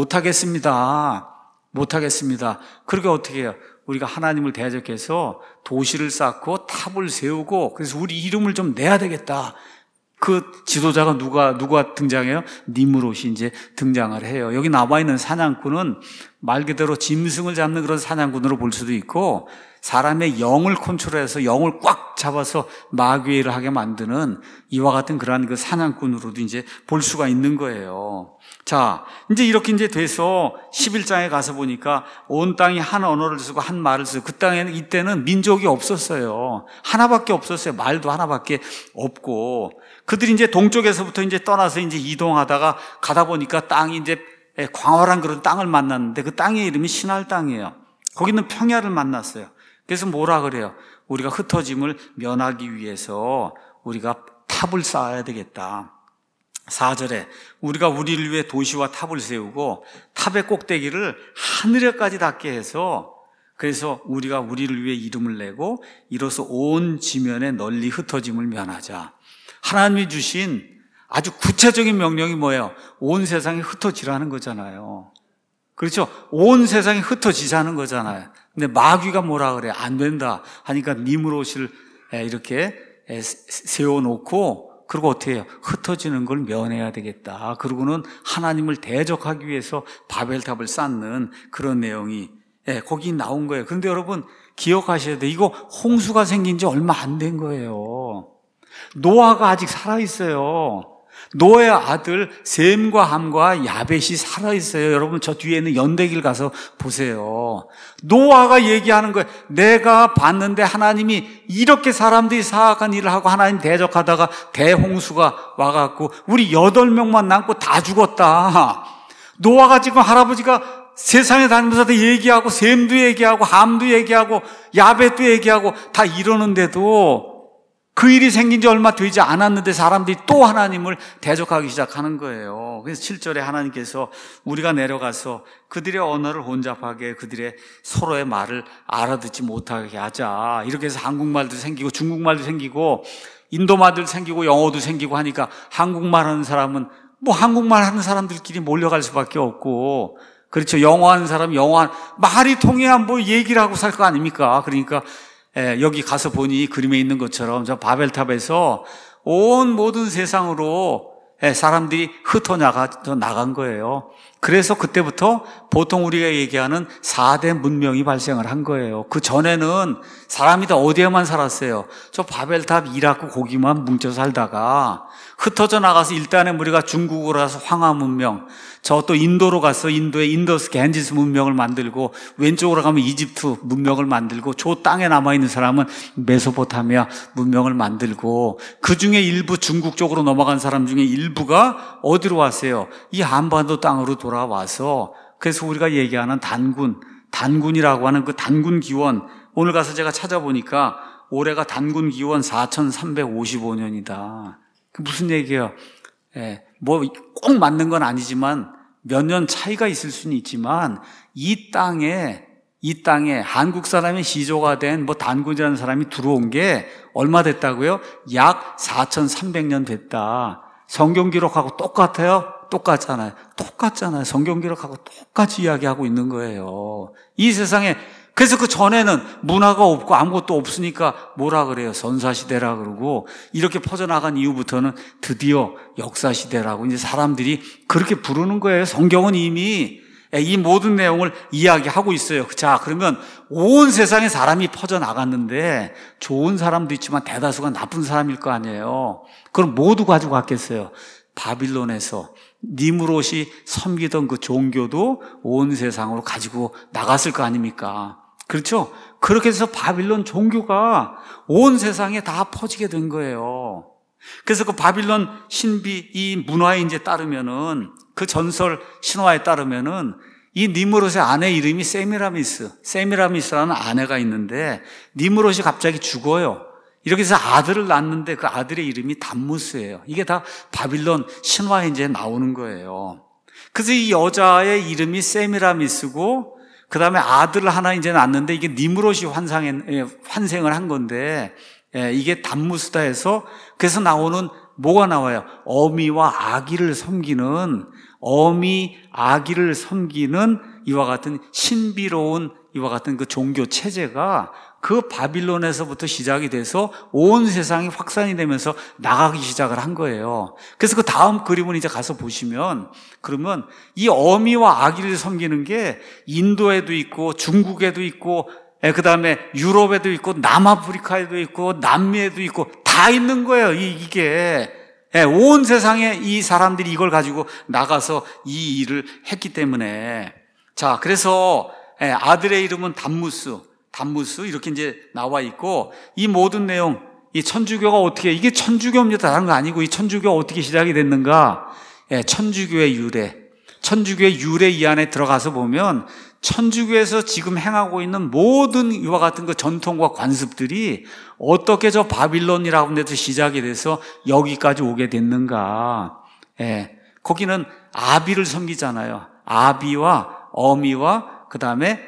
못하겠습니다. 못하겠습니다. 그러니까 어떻게 해요? 우리가 하나님을 대적해서 도시를 쌓고 탑을 세우고 그래서 우리 이름을 좀 내야 되겠다. 그 지도자가 누가 등장해요? 니므롯이 이제 등장을 해요. 여기 남아있는 사냥꾼은 말 그대로 짐승을 잡는 그런 사냥꾼으로 볼 수도 있고 사람의 영을 컨트롤해서 영을 꽉 잡아서 마귀의 일을 하게 만드는 이와 같은 그러한 그 사냥꾼으로도 이제 볼 수가 있는 거예요. 자, 이제 이렇게 이제 돼서 11장에 가서 보니까 온 땅이 한 언어를 쓰고 한 말을 쓰고 그 땅에는 이때는 민족이 없었어요. 하나밖에 없었어요. 말도 하나밖에 없고 그들이 이제 동쪽에서부터 이제 떠나서 이제 이동하다가 가다 보니까 땅이 이제 광활한 그런 땅을 만났는데 그 땅의 이름이 신할 땅이에요. 거기는 평야를 만났어요. 그래서 뭐라 그래요? 우리가 흩어짐을 면하기 위해서 우리가 탑을 쌓아야 되겠다. 4절에 우리가 우리를 위해 도시와 탑을 세우고 탑의 꼭대기를 하늘에까지 닿게 해서 그래서 우리가 우리를 위해 이름을 내고 이로써 온 지면에 널리 흩어짐을 면하자. 하나님이 주신 아주 구체적인 명령이 뭐예요? 온 세상이 흩어지라는 거잖아요. 그렇죠? 온 세상이 흩어지자는 거잖아요. 근데 마귀가 뭐라 그래? 안 된다 하니까 니므롯을 이렇게 세워놓고 그리고 어떻게 해요? 흩어지는 걸 면해야 되겠다. 그러고는 하나님을 대적하기 위해서 바벨탑을 쌓는 그런 내용이 거기 나온 거예요. 그런데 여러분 기억하셔야 돼요. 이거 홍수가 생긴 지 얼마 안 된 거예요. 노아가 아직 살아있어요. 노아의 아들 셈과 함과 야벳이 살아있어요. 여러분 저 뒤에 있는 연대기를 가서 보세요. 노아가 얘기하는 거예요. 내가 봤는데 하나님이 이렇게 사람들이 사악한 일을 하고 하나님 대적하다가 대홍수가 와갖고 우리 8명만 남고 다 죽었다. 노아가 지금 할아버지가 세상에 다니면서 다 얘기하고 셈도 얘기하고 함도 얘기하고 야벳도 얘기하고 다 이러는데도 그 일이 생긴 지 얼마 되지 않았는데 사람들이 또 하나님을 대적하기 시작하는 거예요. 그래서 7절에 하나님께서 우리가 내려가서 그들의 언어를 혼잡하게 그들의 서로의 말을 알아듣지 못하게 하자. 이렇게 해서 한국말도 생기고 중국말도 생기고 인도말도 생기고 영어도 생기고 하니까 한국말 하는 사람은 뭐 한국말 하는 사람들끼리 몰려갈 수밖에 없고 그렇죠. 영어 하는 사람은 말이 통해야 뭐 얘기를 하고 살 거 아닙니까? 그러니까 여기 가서 보니 그림에 있는 것처럼 저 바벨탑에서 온 모든 세상으로 사람들이 나간 거예요. 그래서 그때부터 보통 우리가 얘기하는 4대 문명이 발생을 한 거예요. 그 전에는 사람이 다 어디에만 살았어요? 저 바벨탑 이라크 거기만 뭉쳐 살다가 흩어져 나가서 일단은 우리가 중국으로 가서 황하 문명, 저 또 인도로 가서 인도의 인더스 갠지스 문명을 만들고, 왼쪽으로 가면 이집트 문명을 만들고, 저 땅에 남아있는 사람은 메소포타미아 문명을 만들고, 그 중에 일부 중국 쪽으로 넘어간 사람 중에 일부가 어디로 왔어요? 이 한반도 땅으로 돌아와서, 그래서 우리가 얘기하는 단군이라고 하는 그 단군 기원, 오늘 가서 제가 찾아보니까 올해가 단군 기원 4355년이다. 그 무슨 얘기예요? 뭐 꼭 맞는 건 아니지만 몇 년 차이가 있을 수는 있지만 이 땅에 한국 사람의 시조가 된 뭐 단군이라는 사람이 들어온 게 얼마 됐다고요? 약 4300년 됐다. 성경 기록하고 똑같아요? 똑같잖아요. 성경 기록하고 똑같이 이야기하고 있는 거예요. 이 세상에. 그래서 그 전에는 문화가 없고 아무것도 없으니까 뭐라 그래요? 선사시대라 그러고, 이렇게 퍼져나간 이후부터는 드디어 역사시대라고 이제 사람들이 그렇게 부르는 거예요. 성경은 이미 이 모든 내용을 이야기하고 있어요. 자, 그러면 온 세상에 사람이 퍼져나갔는데 좋은 사람도 있지만 대다수가 나쁜 사람일 거 아니에요. 그럼 모두 가지고 갔겠어요. 바빌론에서 니므롯이 섬기던 그 종교도 온 세상으로 가지고 나갔을 거 아닙니까? 그렇죠? 그렇게 해서 바빌론 종교가 온 세상에 다 퍼지게 된 거예요. 그래서 그 바빌론 신비, 이 문화에 이제 따르면은, 그 전설 신화에 따르면은, 이 니므롯의 아내 이름이 세미라미스라는 아내가 있는데, 니므롯이 갑자기 죽어요. 이렇게 해서 아들을 낳았는데 그 아들의 이름이 담무스예요. 이게 다 바빌론 신화에 이제 나오는 거예요. 그래서 이 여자의 이름이 세미라미스고, 그 다음에 아들을 하나 이제 낳았는데 이게 니므롯이 환생을 한 건데, 이게 담무스다 해서, 그래서 나오는 뭐가 나와요? 어미와 아기를 섬기는 이와 같은 신비로운 이와 같은 그 종교 체제가 그 바빌론에서부터 시작이 돼서 온 세상이 확산이 되면서 나가기 시작을 한 거예요. 그래서 그 다음 그림을 이제 가서 보시면, 그러면 이 어미와 아기를 섬기는 게 인도에도 있고 중국에도 있고, 그 다음에 유럽에도 있고 남아프리카에도 있고 남미에도 있고 다 있는 거예요. 이게 온 세상에 이 사람들이 이걸 가지고 나가서 이 일을 했기 때문에. 자, 그래서 아들의 이름은 담무스 이렇게 이제 나와 있고, 이 모든 내용, 이 천주교가 어떻게, 이게 천주교입니다. 다른 거 아니고, 이 천주교가 어떻게 시작이 됐는가? 천주교의 유래 이 안에 들어가서 보면 천주교에서 지금 행하고 있는 모든 이와 같은 그 전통과 관습들이 어떻게 저 바빌론이라고 하는 데서 시작이 돼서 여기까지 오게 됐는가? 거기는 아비를 섬기잖아요. 아비와 어미와 그 다음에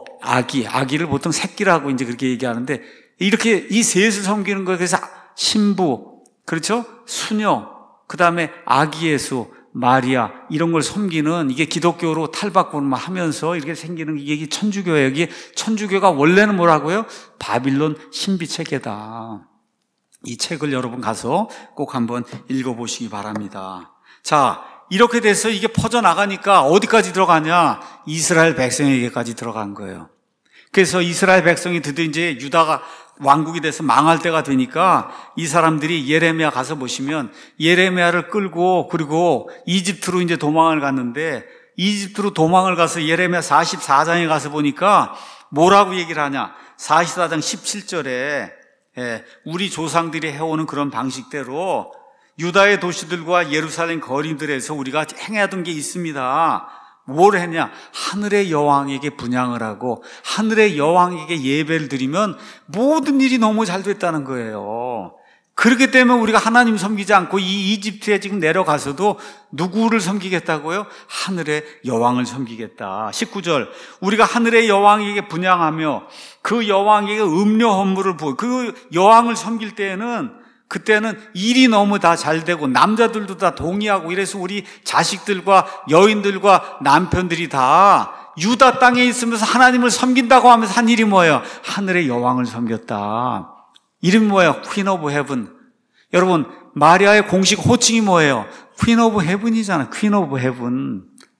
아기를 보통 새끼라고 이제 그렇게 얘기하는데, 이렇게 이 셋을 섬기는 거예요. 그래서 신부, 그렇죠? 수녀, 그 다음에 아기 예수, 마리아, 이런 걸 섬기는, 이게 기독교로 탈바꿈 하면서 이렇게 생기는 이게 천주교예요. 이게 천주교가 원래는 뭐라고요? 바빌론 신비 체계다. 이 책을 여러분 가서 꼭 한번 읽어보시기 바랍니다. 자, 이렇게 돼서 이게 퍼져나가니까 어디까지 들어가냐? 이스라엘 백성에게까지 들어간 거예요. 그래서 이스라엘 백성이 드디어 이제 유다가 왕국이 돼서 망할 때가 되니까 이 사람들이 예레미야 가서 보시면 예레미야를 끌고, 그리고 이집트로 이제 도망을 갔는데, 이집트로 도망을 가서 예레미야 44장에 가서 보니까 뭐라고 얘기를 하냐? 44장 17절에 우리 조상들이 해오는 그런 방식대로 유다의 도시들과 예루살렘 거리들에서 우리가 행하던 게 있습니다. 뭘 했냐? 하늘의 여왕에게 분향을 하고 하늘의 여왕에게 예배를 드리면 모든 일이 너무 잘 됐다는 거예요. 그렇기 때문에 우리가 하나님 섬기지 않고 이 이집트에 지금 내려가서도 누구를 섬기겠다고요? 하늘의 여왕을 섬기겠다. 19절, 우리가 하늘의 여왕에게 분향하며 그 여왕에게 음료 헌물을 부어, 그 여왕을 섬길 때에는, 그때는 일이 너무 다 잘 되고 남자들도 다 동의하고, 이래서 우리 자식들과 여인들과 남편들이 다 유다 땅에 있으면서 하나님을 섬긴다고 하면서 한 일이 뭐예요? 하늘의 여왕을 섬겼다. 이름이 뭐예요? Queen of Heaven. 여러분, 마리아의 공식 호칭이 뭐예요? Queen of Heaven이잖아요. Queen of Heaven.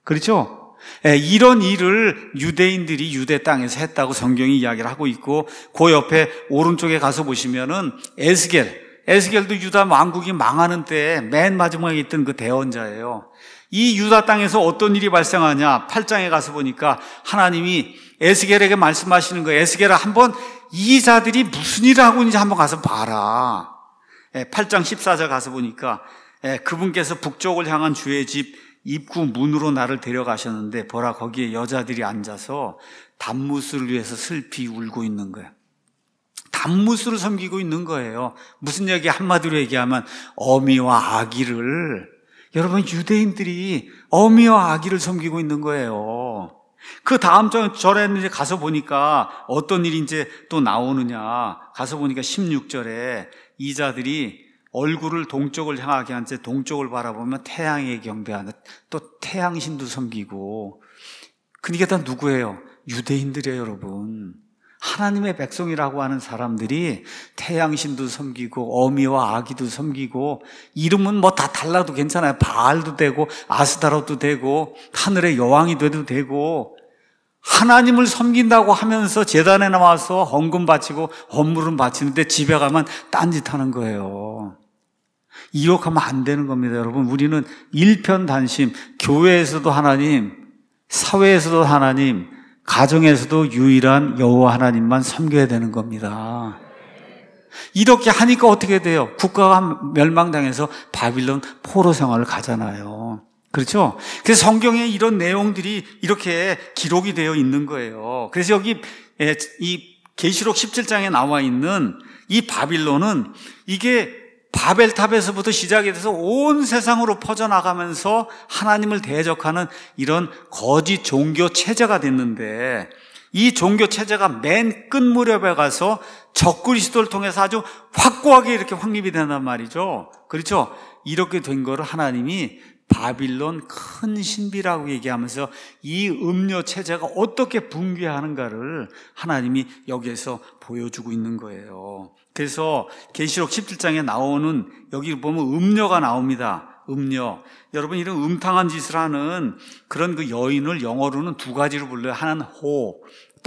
그렇죠? 이런 일을 유대인들이 유대 땅에서 했다고 성경이 이야기를 하고 있고, 그 옆에 오른쪽에 가서 보시면은 에스겔도 유다 왕국이 망하는 때에 맨 마지막에 있던 그 대언자예요. 이 유다 땅에서 어떤 일이 발생하냐, 8장에 가서 보니까 하나님이 에스겔에게 말씀하시는 거예요. 에스겔아, 한번 이 자들이 무슨 일을 하고 있는지 한번 가서 봐라. 8장 14절 가서 보니까 그분께서 북쪽을 향한 주의 집 입구 문으로 나를 데려가셨는데, 보라, 거기에 여자들이 앉아서 단무스를 위해서 슬피 울고 있는 거예요. 단무스를 섬기고 있는 거예요. 무슨 얘기, 한마디로 얘기하면 어미와 아기를, 여러분, 유대인들이 어미와 아기를 섬기고 있는 거예요. 그 다음 절에 이제 가서 보니까 어떤 일이 이제 또 나오느냐, 가서 보니까 16절에 이 자들이 얼굴을 동쪽을 향하게 한 채 동쪽을 바라보면 태양에 경배하는, 또 태양신도 섬기고. 그러니까 다 누구예요? 유대인들이에요, 여러분. 하나님의 백성이라고 하는 사람들이 태양신도 섬기고 어미와 아기도 섬기고, 이름은 뭐 다 달라도 괜찮아요. 바알도 되고 아스타롯도 되고 하늘의 여왕이 돼도 되고, 하나님을 섬긴다고 하면서 제단에 나와서 헌금 바치고 헌물은 바치는데 집에 가면 딴짓하는 거예요. 이렇게 하면 안 되는 겁니다, 여러분. 우리는 일편단심, 교회에서도 하나님, 사회에서도 하나님, 가정에서도 유일한 여호와 하나님만 섬겨야 되는 겁니다. 이렇게 하니까 어떻게 돼요? 국가가 멸망당해서 바빌론 포로 생활을 가잖아요. 그렇죠? 그래서 성경에 이런 내용들이 이렇게 기록이 되어 있는 거예요. 그래서 여기 이 계시록 17장에 나와 있는 이 바빌론은, 이게 바벨탑에서부터 시작이 돼서 온 세상으로 퍼져나가면서 하나님을 대적하는 이런 거짓 종교 체제가 됐는데, 이 종교 체제가 맨 끝 무렵에 가서 적그리스도를 통해서 아주 확고하게 이렇게 확립이 된단 말이죠. 그렇죠? 이렇게 된 거를 하나님이 바빌론 큰 신비라고 얘기하면서 이 음료 체제가 어떻게 붕괴하는가를 하나님이 여기에서 보여주고 있는 거예요. 그래서 계시록 17장에 나오는, 여기 보면 음녀가 나옵니다. 음녀. 여러분, 이런 음탕한 짓을 하는 그런 그 여인을 영어로는 두 가지로 불러요. 하나는 호,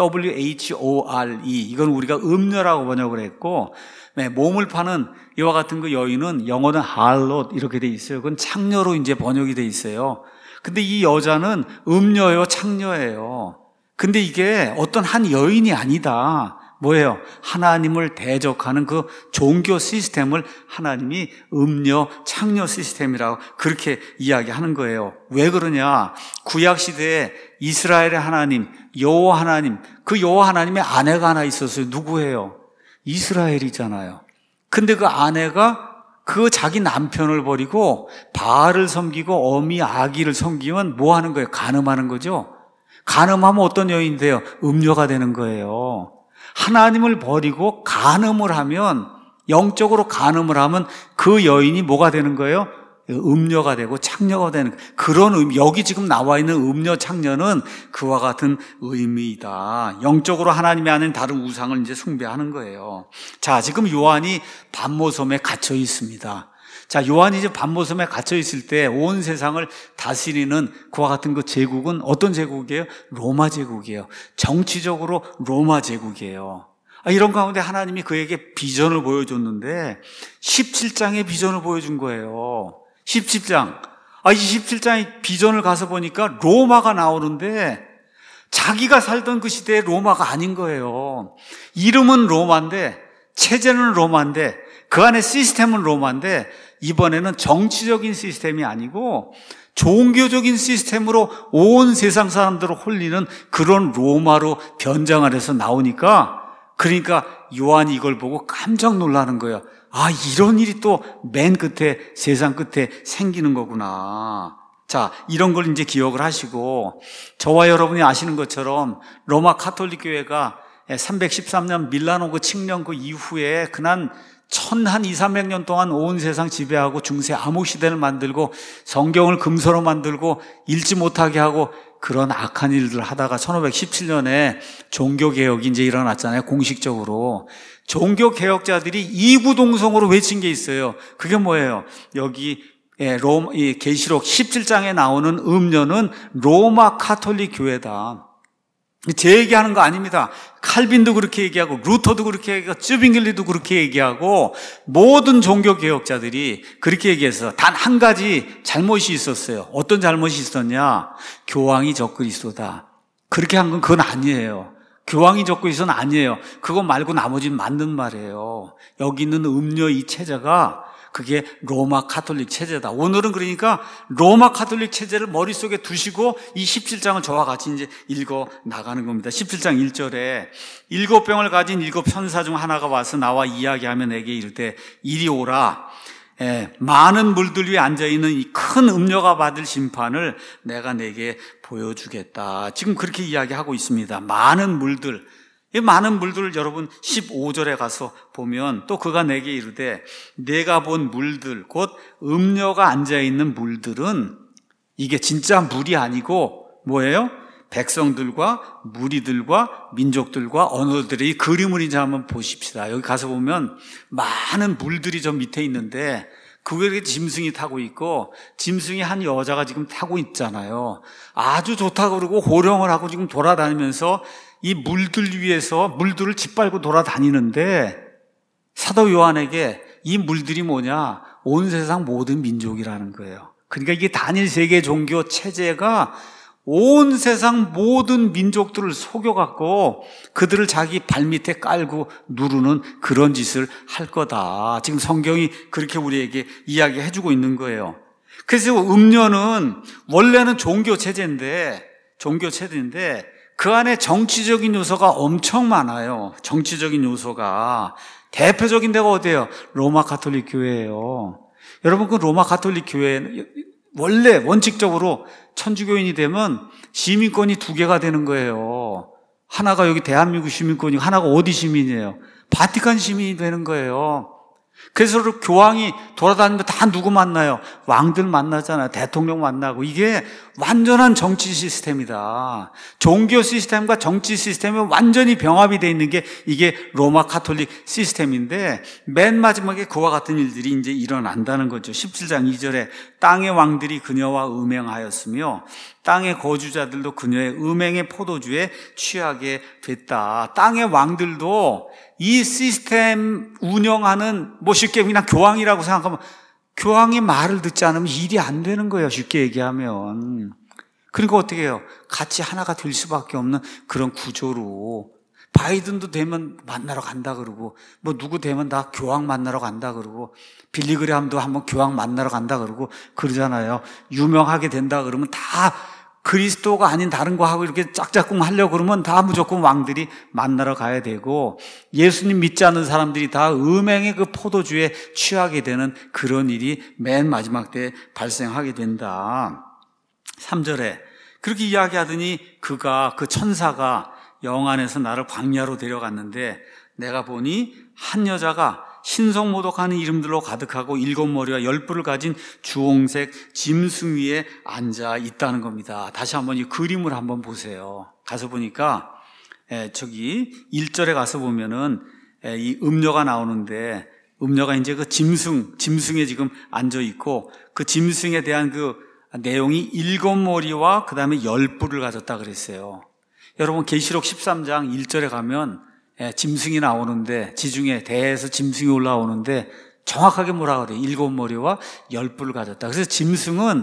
WHORE. 이건 우리가 음녀라고 번역을 했고, 몸을 파는 이와 같은 그 여인은 영어는 harlot 이렇게 돼 있어요. 그건 창녀로 이제 번역이 돼 있어요. 근데 이 여자는 음녀예요, 창녀예요. 근데 이게 어떤 한 여인이 아니다. 뭐예요? 하나님을 대적하는 그 종교 시스템을 하나님이 음녀, 창녀 시스템이라고 그렇게 이야기하는 거예요. 왜 그러냐? 구약시대에 이스라엘의 하나님, 여호와 하나님, 그 여호와 하나님의 아내가 하나 있었어요. 누구예요? 이스라엘이잖아요. 근데 그 아내가 그 자기 남편을 버리고 바알을 섬기고 어미 아기를 섬기면 뭐 하는 거예요? 간음하는 거죠. 간음하면 어떤 여인이 돼요? 음녀가 되는 거예요. 하나님을 버리고 간음을 하면, 영적으로 간음을 하면 그 여인이 뭐가 되는 거예요? 음녀가 되고 창녀가 되는, 그런 의미. 여기 지금 나와 있는 음녀, 창녀는 그와 같은 의미이다. 영적으로 하나님이 아닌 다른 우상을 이제 숭배하는 거예요. 자, 지금 요한이 반모섬에 갇혀 있습니다. 자, 요한이 이제 반모섬에 갇혀 있을 때 온 세상을 다스리는 그와 같은 그 제국은 어떤 제국이에요? 로마 제국이에요. 정치적으로 로마 제국이에요. 이런 가운데 하나님이 그에게 비전을 보여줬는데 17장의 비전을 보여준 거예요. 17장. 이 17장의 비전을 가서 보니까 로마가 나오는데 자기가 살던 그 시대의 로마가 아닌 거예요. 이름은 로마인데, 체제는 로마인데, 그 안에 시스템은 로마인데, 이번에는 정치적인 시스템이 아니고 종교적인 시스템으로 온 세상 사람들을 홀리는 그런 로마로 변장을 해서 나오니까, 그러니까 요한이 이걸 보고 깜짝 놀라는 거예요. 이런 일이 또 맨 끝에, 세상 끝에 생기는 거구나. 자, 이런 걸 이제 기억을 하시고, 저와 여러분이 아시는 것처럼 로마 가톨릭 교회가 313년 밀라노 그 칙령 그 이후에 그난 300년 동안 온 세상 지배하고 중세 암흑 시대를 만들고 성경을 금서로 만들고 읽지 못하게 하고 그런 악한 일들을 하다가 1517년에 종교개혁이 이제 일어났잖아요. 공식적으로. 종교개혁자들이 이구동성으로 외친 게 있어요. 그게 뭐예요? 여기 이 계시록 17장에 나오는 음료는 로마 가톨릭 교회다. 제 얘기하는 거 아닙니다. 칼빈도 그렇게 얘기하고 루터도 그렇게 얘기하고 쯔빙글리도 그렇게 얘기하고 모든 종교개혁자들이 그렇게 얘기해서 단 한 가지 잘못이 있었어요. 어떤 잘못이 있었냐? 교황이 적그리스도다. 그렇게 한 건 그건 아니에요. 교황이 적그리스도는 아니에요. 그거 말고 나머지는 맞는 말이에요. 여기 있는 음료 이 체제가 그게 로마 가톨릭 체제다. 오늘은 그러니까 로마 가톨릭 체제를 머릿속에 두시고 이 17장을 저와 같이 이제 읽어 나가는 겁니다. 17장 1절에 7병을 가진 7천사 중 하나가 와서 나와 이야기하며 내게 이르되 이리 오라. 많은 물들 위에 앉아있는 이 큰 음녀가 받을 심판을 내가 내게 보여주겠다. 지금 그렇게 이야기하고 있습니다. 많은 물들. 이 많은 물들을 여러분 15절에 가서 보면 또 그가 내게 이르되 내가 본 물들 곧 음녀가 앉아있는 물들은 이게 진짜 물이 아니고 뭐예요? 백성들과 무리들과 민족들과 언어들의 그림을 이제 한번 보십시다. 여기 가서 보면 많은 물들이 저 밑에 있는데 그 위에 짐승이 타고 있고 짐승이 한 여자가 지금 타고 있잖아요. 아주 좋다고 그러고 호령을 하고 지금 돌아다니면서 이 물들 위에서 물들을 짓밟고 돌아다니는데 사도 요한에게 이 물들이 뭐냐? 온 세상 모든 민족이라는 거예요. 그러니까 이게 단일 세계 종교 체제가 온 세상 모든 민족들을 속여갖고 그들을 자기 발밑에 깔고 누르는 그런 짓을 할 거다. 지금 성경이 그렇게 우리에게 이야기해주고 있는 거예요. 그래서 음료는 원래는 종교 체제인데 그 안에 정치적인 요소가 엄청 많아요. 정치적인 요소가. 대표적인 데가 어디예요? 로마 가톨릭 교회예요. 여러분, 그 로마 가톨릭 교회 원래 원칙적으로 천주교인이 되면 시민권이 2개가 되는 거예요. 하나가 여기 대한민국 시민권이고 하나가 어디 시민이에요? 바티칸 시민이 되는 거예요. 그래서 교황이 돌아다니면 다 누구 만나요? 왕들 만나잖아요. 대통령 만나고. 이게 완전한 정치 시스템이다. 종교 시스템과 정치 시스템이 완전히 병합이 되어 있는 게 이게 로마 가톨릭 시스템인데 맨 마지막에 그와 같은 일들이 이제 일어난다는 거죠. 17장 2절에 땅의 왕들이 그녀와 음행하였으며 땅의 거주자들도 그녀의 음행의 포도주에 취하게 됐다. 땅의 왕들도 이 시스템 운영하는 쉽게 그냥 교황이라고 생각하면 교황이 말을 듣지 않으면 일이 안 되는 거예요. 쉽게 얘기하면. 그러니까 어떻게 해요? 같이 하나가 될 수밖에 없는 그런 구조로 바이든도 되면 만나러 간다 그러고 누구 되면 다 교황 만나러 간다 그러고 빌리그레함도 한번 교황 만나러 간다 그러고 그러잖아요. 유명하게 된다 그러면 다 그리스도가 아닌 다른 거 하고 이렇게 짝짝꿍 하려고 그러면 다 무조건 왕들이 만나러 가야 되고 예수님 믿지 않는 사람들이 다 음행의 그 포도주에 취하게 되는 그런 일이 맨 마지막 때에 발생하게 된다. 3절에 그렇게 이야기하더니 그 천사가 영안에서 나를 광야로 데려갔는데 내가 보니 한 여자가 신성모독하는 이름들로 가득하고 7머리와 10뿔을 가진 주홍색 짐승 위에 앉아 있다는 겁니다. 다시 한번 이 그림을 한번 보세요. 가서 보니까 저기 1절에 가서 보면은 이 음녀가 나오는데 음녀가 이제 그 짐승에 지금 앉아 있고 그 짐승에 대한 그 내용이 7머리와 그 다음에 10뿔을 가졌다 그랬어요. 여러분 계시록 13장 1절에 가면 짐승이 나오는데 지중해 대해에서 짐승이 올라오는데 정확하게 뭐라 그래요? 7머리와 10뿔을 가졌다. 그래서 짐승은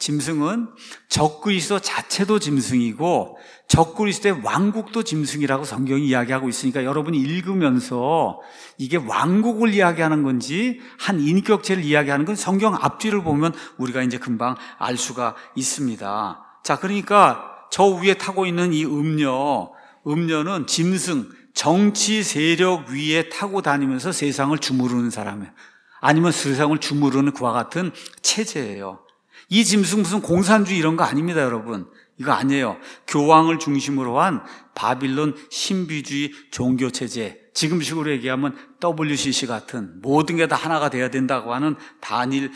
적그리스도 자체도 짐승이고 적그리스도의 왕국도 짐승이라고 성경이 이야기하고 있으니까 여러분이 읽으면서 이게 왕국을 이야기하는 건지 한 인격체를 이야기하는 건 성경 앞뒤를 보면 우리가 이제 금방 알 수가 있습니다. 자, 그러니까 저 위에 타고 있는 이 음녀는 짐승, 정치 세력 위에 타고 다니면서 세상을 주무르는 사람이에요. 아니면 세상을 주무르는 그와 같은 체제예요. 이 짐승 무슨 공산주의 이런 거 아닙니다, 여러분. 이거 아니에요. 교황을 중심으로 한 바빌론 신비주의 종교체제. 지금식으로 얘기하면 WCC 같은 모든 게 다 하나가 돼야 된다고 하는 단일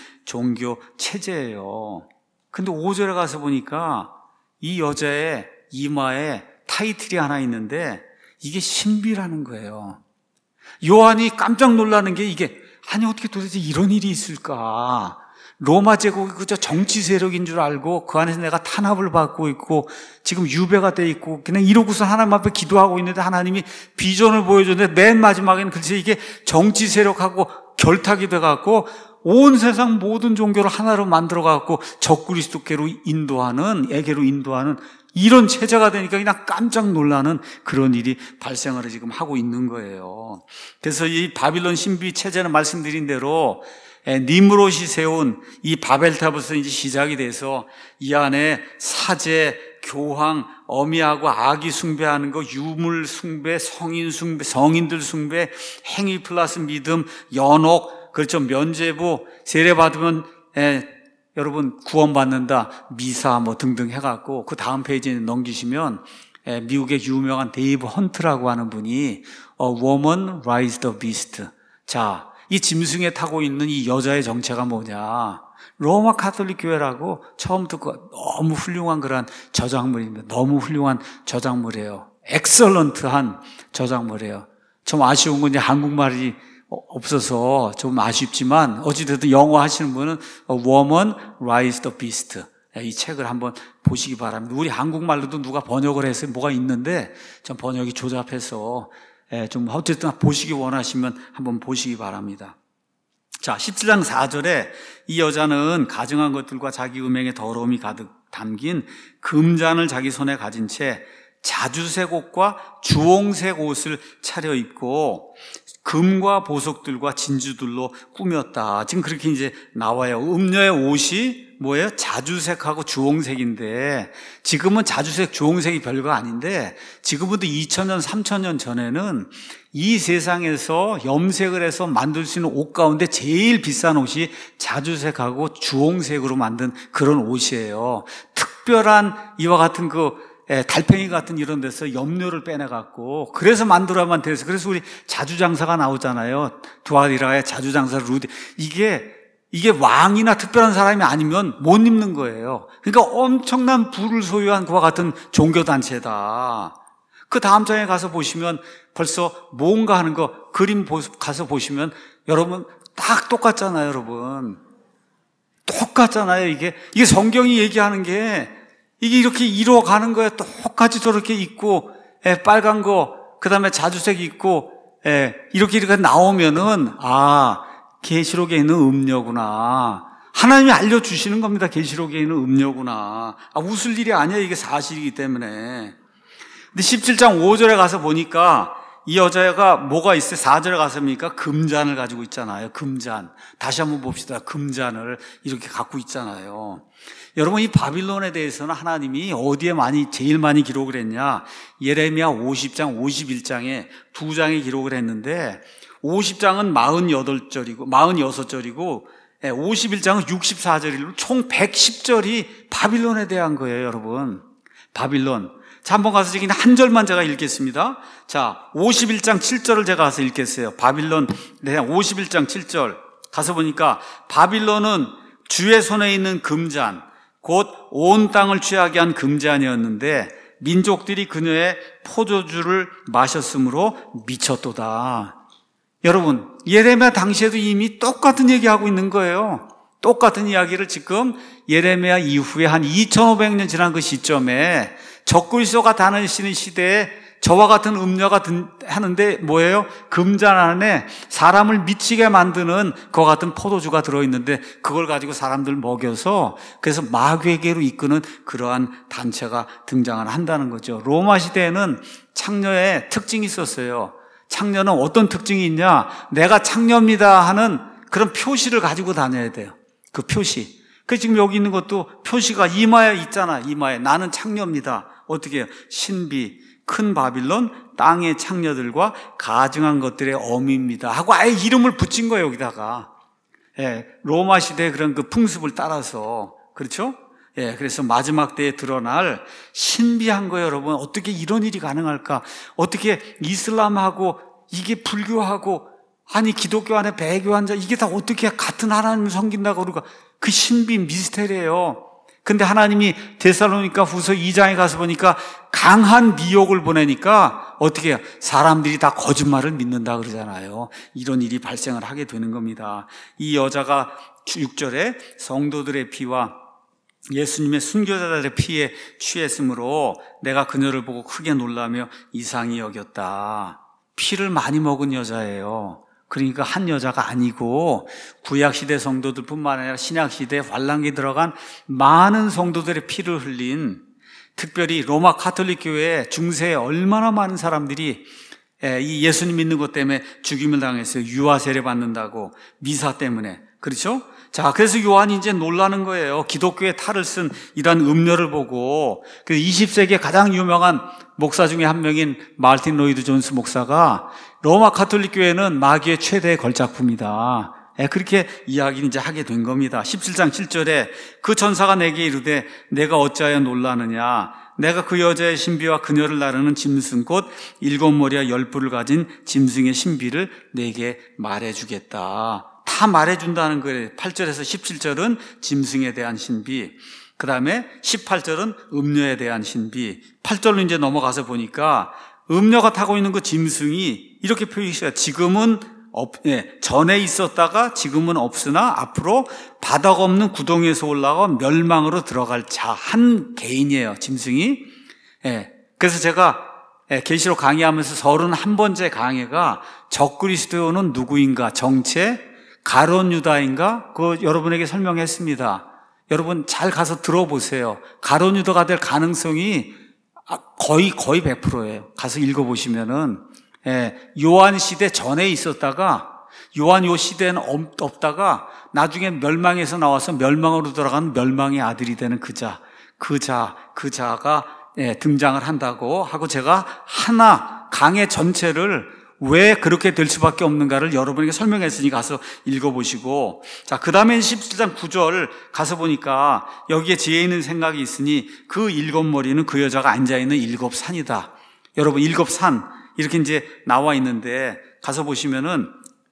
종교체제예요. 근데 5절에 가서 보니까 이 여자의 이마에 타이틀이 하나 있는데 이게 신비라는 거예요. 요한이 깜짝 놀라는 게 이게 아니 어떻게 도대체 이런 일이 있을까? 로마 제국이 그저 정치 세력인 줄 알고 그 안에서 내가 탄압을 받고 있고 지금 유배가 돼 있고 그냥 이러고서 하나님 앞에 기도하고 있는데 하나님이 비전을 보여줬는데 맨 마지막에는 글쎄 이게 정치 세력하고 결탁이 돼갖고 온 세상 모든 종교를 하나로 만들어갖고 적그리스도께로 에게로 인도하는 이런 체제가 되니까 그냥 깜짝 놀라는 그런 일이 발생을 지금 하고 있는 거예요. 그래서 이 바빌론 신비 체제는 말씀드린 대로 니므롯이 세운 이 바벨탑에서 이제 시작이 돼서 이 안에 사제, 교황, 어미하고 아기 숭배하는 거, 유물 숭배, 성인 숭배, 성인들 숭배, 행위 플러스 믿음, 연옥, 그렇죠. 면죄부, 세례 받으면 여러분 구원받는다, 미사 뭐 등등 해갖고 그 다음 페이지에 넘기시면 미국의 유명한 데이브 헌트라고 하는 분이 A Woman Rides the Beast. 자, 이 짐승에 타고 있는 이 여자의 정체가 뭐냐? 로마 카톨릭 교회라고 처음 듣고 너무 훌륭한 그런 저작물입니다. 너무 훌륭한 저작물이에요. 엑설런트한 저작물이에요. 좀 아쉬운 건 이제 한국말이 없어서 좀 아쉽지만 어찌됐든 영어 하시는 분은 A Woman Rides the Beast. 이 책을 한번 보시기 바랍니다. 우리 한국말로도 누가 번역을 해서 뭐가 있는데 좀 번역이 조잡해서 좀 어쨌든 보시기 원하시면 한번 보시기 바랍니다. 자, 17장 4절에 이 여자는 가증한 것들과 자기 음행의 더러움이 가득 담긴 금잔을 자기 손에 가진 채 자주색 옷과 주홍색 옷을 차려입고 금과 보석들과 진주들로 꾸몄다. 지금 그렇게 이제 나와요. 음녀의 옷이 뭐예요? 자주색하고 주홍색인데 지금은 자주색, 주홍색이 별거 아닌데 지금부터 2000년, 3000년 전에는 이 세상에서 염색을 해서 만들 수 있는 옷 가운데 제일 비싼 옷이 자주색하고 주홍색으로 만든 그런 옷이에요. 특별한 이와 같은 달팽이 같은 이런 데서 염료를 빼내갖고 그래서 만들어야만 돼서 그래서 우리 자주장사가 나오잖아요. 두아리라의 자주장사 루디. 이게 왕이나 특별한 사람이 아니면 못 입는 거예요. 그러니까 엄청난 부를 소유한 그와 같은 종교단체다. 그 다음 장에 가서 보시면 벌써 뭔가 하는 거 그림 가서 보시면 여러분 딱 똑같잖아요. 여러분 똑같잖아요. 이게 성경이 얘기하는 게 이게 이렇게 이루어가는 거예요. 똑같이 저렇게 있고 빨간 거 그다음에 자주색 있고 이렇게 나오면은 계시록에 있는 음료구나. 하나님이 알려주시는 겁니다. 계시록에 있는 음료구나. 웃을 일이 아니에요. 이게 사실이기 때문에. 근데 17장 5절에 가서 보니까 이 여자가 뭐가 있어요? 4절에 가서 보니까 금잔을 가지고 있잖아요. 금잔. 다시 한번 봅시다. 금잔을 이렇게 갖고 있잖아요. 여러분 이 바빌론에 대해서는 하나님이 어디에 제일 많이 기록을 했냐? 예레미야 50장, 51장에 두 장에 기록을 했는데 50장은 46절이고 51장은 64절이고 총 110절이 바빌론에 대한 거예요, 여러분. 바빌론. 자, 한번 가서 지금 한 절만 제가 읽겠습니다. 자, 51장 7절을 제가 가서 읽겠어요. 바빌론, 51장 7절. 가서 보니까 바빌론은 주의 손에 있는 금잔, 곧 온 땅을 취하게 한 금잔이었는데 민족들이 그녀의 포도주를 마셨으므로 미쳤도다. 여러분, 예레미야 당시에도 이미 똑같은 얘기하고 있는 거예요. 똑같은 이야기를 지금 예레미야 이후에 한 2500년 지난 그 시점에 적그리스도가 다니시는 시대에 저와 같은 음녀가 하는데 뭐예요? 금잔 안에 사람을 미치게 만드는 그와 같은 포도주가 들어있는데 그걸 가지고 사람들 먹여서 그래서 마귀에게로 이끄는 그러한 단체가 등장을 한다는 거죠. 로마 시대에는 창녀의 특징이 있었어요. 창녀는 어떤 특징이 있냐? 내가 창녀입니다 하는 그런 표시를 가지고 다녀야 돼요. 그 표시. 그 지금 여기 있는 것도 표시가 이마에 있잖아. 이마에 나는 창녀입니다. 어떻게 해요? 신비, 큰 바빌론, 땅의 창녀들과 가증한 것들의 어미입니다 하고 아예 이름을 붙인 거예요. 여기다가 로마 시대의 그런 그 풍습을 따라서. 그렇죠? 그래서 마지막 때에 드러날 신비한 거예요, 여러분. 어떻게 이런 일이 가능할까? 어떻게 이슬람하고 이게 불교하고 아니 기독교 안에 배교 환자 이게 다 어떻게 같은 하나님을 섬긴다고 그러고 그 신비 미스테리예요. 근데 하나님이 데살로니가 후서 2장에 가서 보니까 강한 미혹을 보내니까 어떻게 해요? 사람들이 다 거짓말을 믿는다 그러잖아요. 이런 일이 발생을 하게 되는 겁니다. 이 여자가 6절에 성도들의 피와 예수님의 순교자들의 피에 취했으므로 내가 그녀를 보고 크게 놀라며 이상히 여겼다. 피를 많이 먹은 여자예요. 그러니까 한 여자가 아니고 구약시대 성도들뿐만 아니라 신약시대에 환란기에 들어간 많은 성도들의 피를 흘린, 특별히 로마 가톨릭 교회 중세에 얼마나 많은 사람들이 이 예수님 믿는 것 때문에 죽임을 당했어요. 유아 세례 받는다고, 미사 때문에. 그렇죠? 자, 그래서 요한이 이제 놀라는 거예요. 기독교의 탈을 쓴 이런 음료를 보고. 그 20세기에 가장 유명한 목사 중에 한 명인 마르틴 로이드 존스 목사가 로마 가톨릭 교회는 마귀의 최대의 걸작품이다. 그렇게 이야기를 이제 하게 된 겁니다. 17장 7절에 그 천사가 내게 이르되 내가 어찌하여 놀라느냐. 내가 그 여자의 신비와 그녀를 나르는 짐승 곧 7머리와 10뿔을 가진 짐승의 신비를 내게 말해주겠다. 다 말해준다는 거예요. 8절에서 17절은 짐승에 대한 신비, 그 다음에 18절은 음녀에 대한 신비. 8절로 이제 넘어가서 보니까 음녀가 타고 있는 그 짐승이 이렇게 표시해요. 지금은 전에 있었다가 지금은 없으나 앞으로 바닥 없는 구덩이에서 올라가 멸망으로 들어갈 자, 한 개인이에요, 짐승이. 그래서 제가 계시록 강의하면서 31번째 강의가 적그리스도는 누구인가, 정체, 가론 유다인가? 그거 여러분에게 설명했습니다. 여러분 잘 가서 들어보세요. 가론 유다가 될 가능성이 거의 100%예요. 가서 읽어보시면은. 요한 시대 전에 있었다가, 요한 요 시대는 없다가 나중에 멸망에서 나와서 멸망으로 들어가는 멸망의 아들이 되는 그 자가 등장을 한다고 하고, 제가 하나 강의 전체를 왜 그렇게 될 수밖에 없는가를 여러분에게 설명했으니 가서 읽어보시고, 자, 그 다음에 17장 9절 가서 보니까 여기에 지혜 있는 생각이 있으니 그 7머리는 그 여자가 앉아있는 7산이다. 여러분 7산 이렇게 이제 나와 있는데 가서 보시면은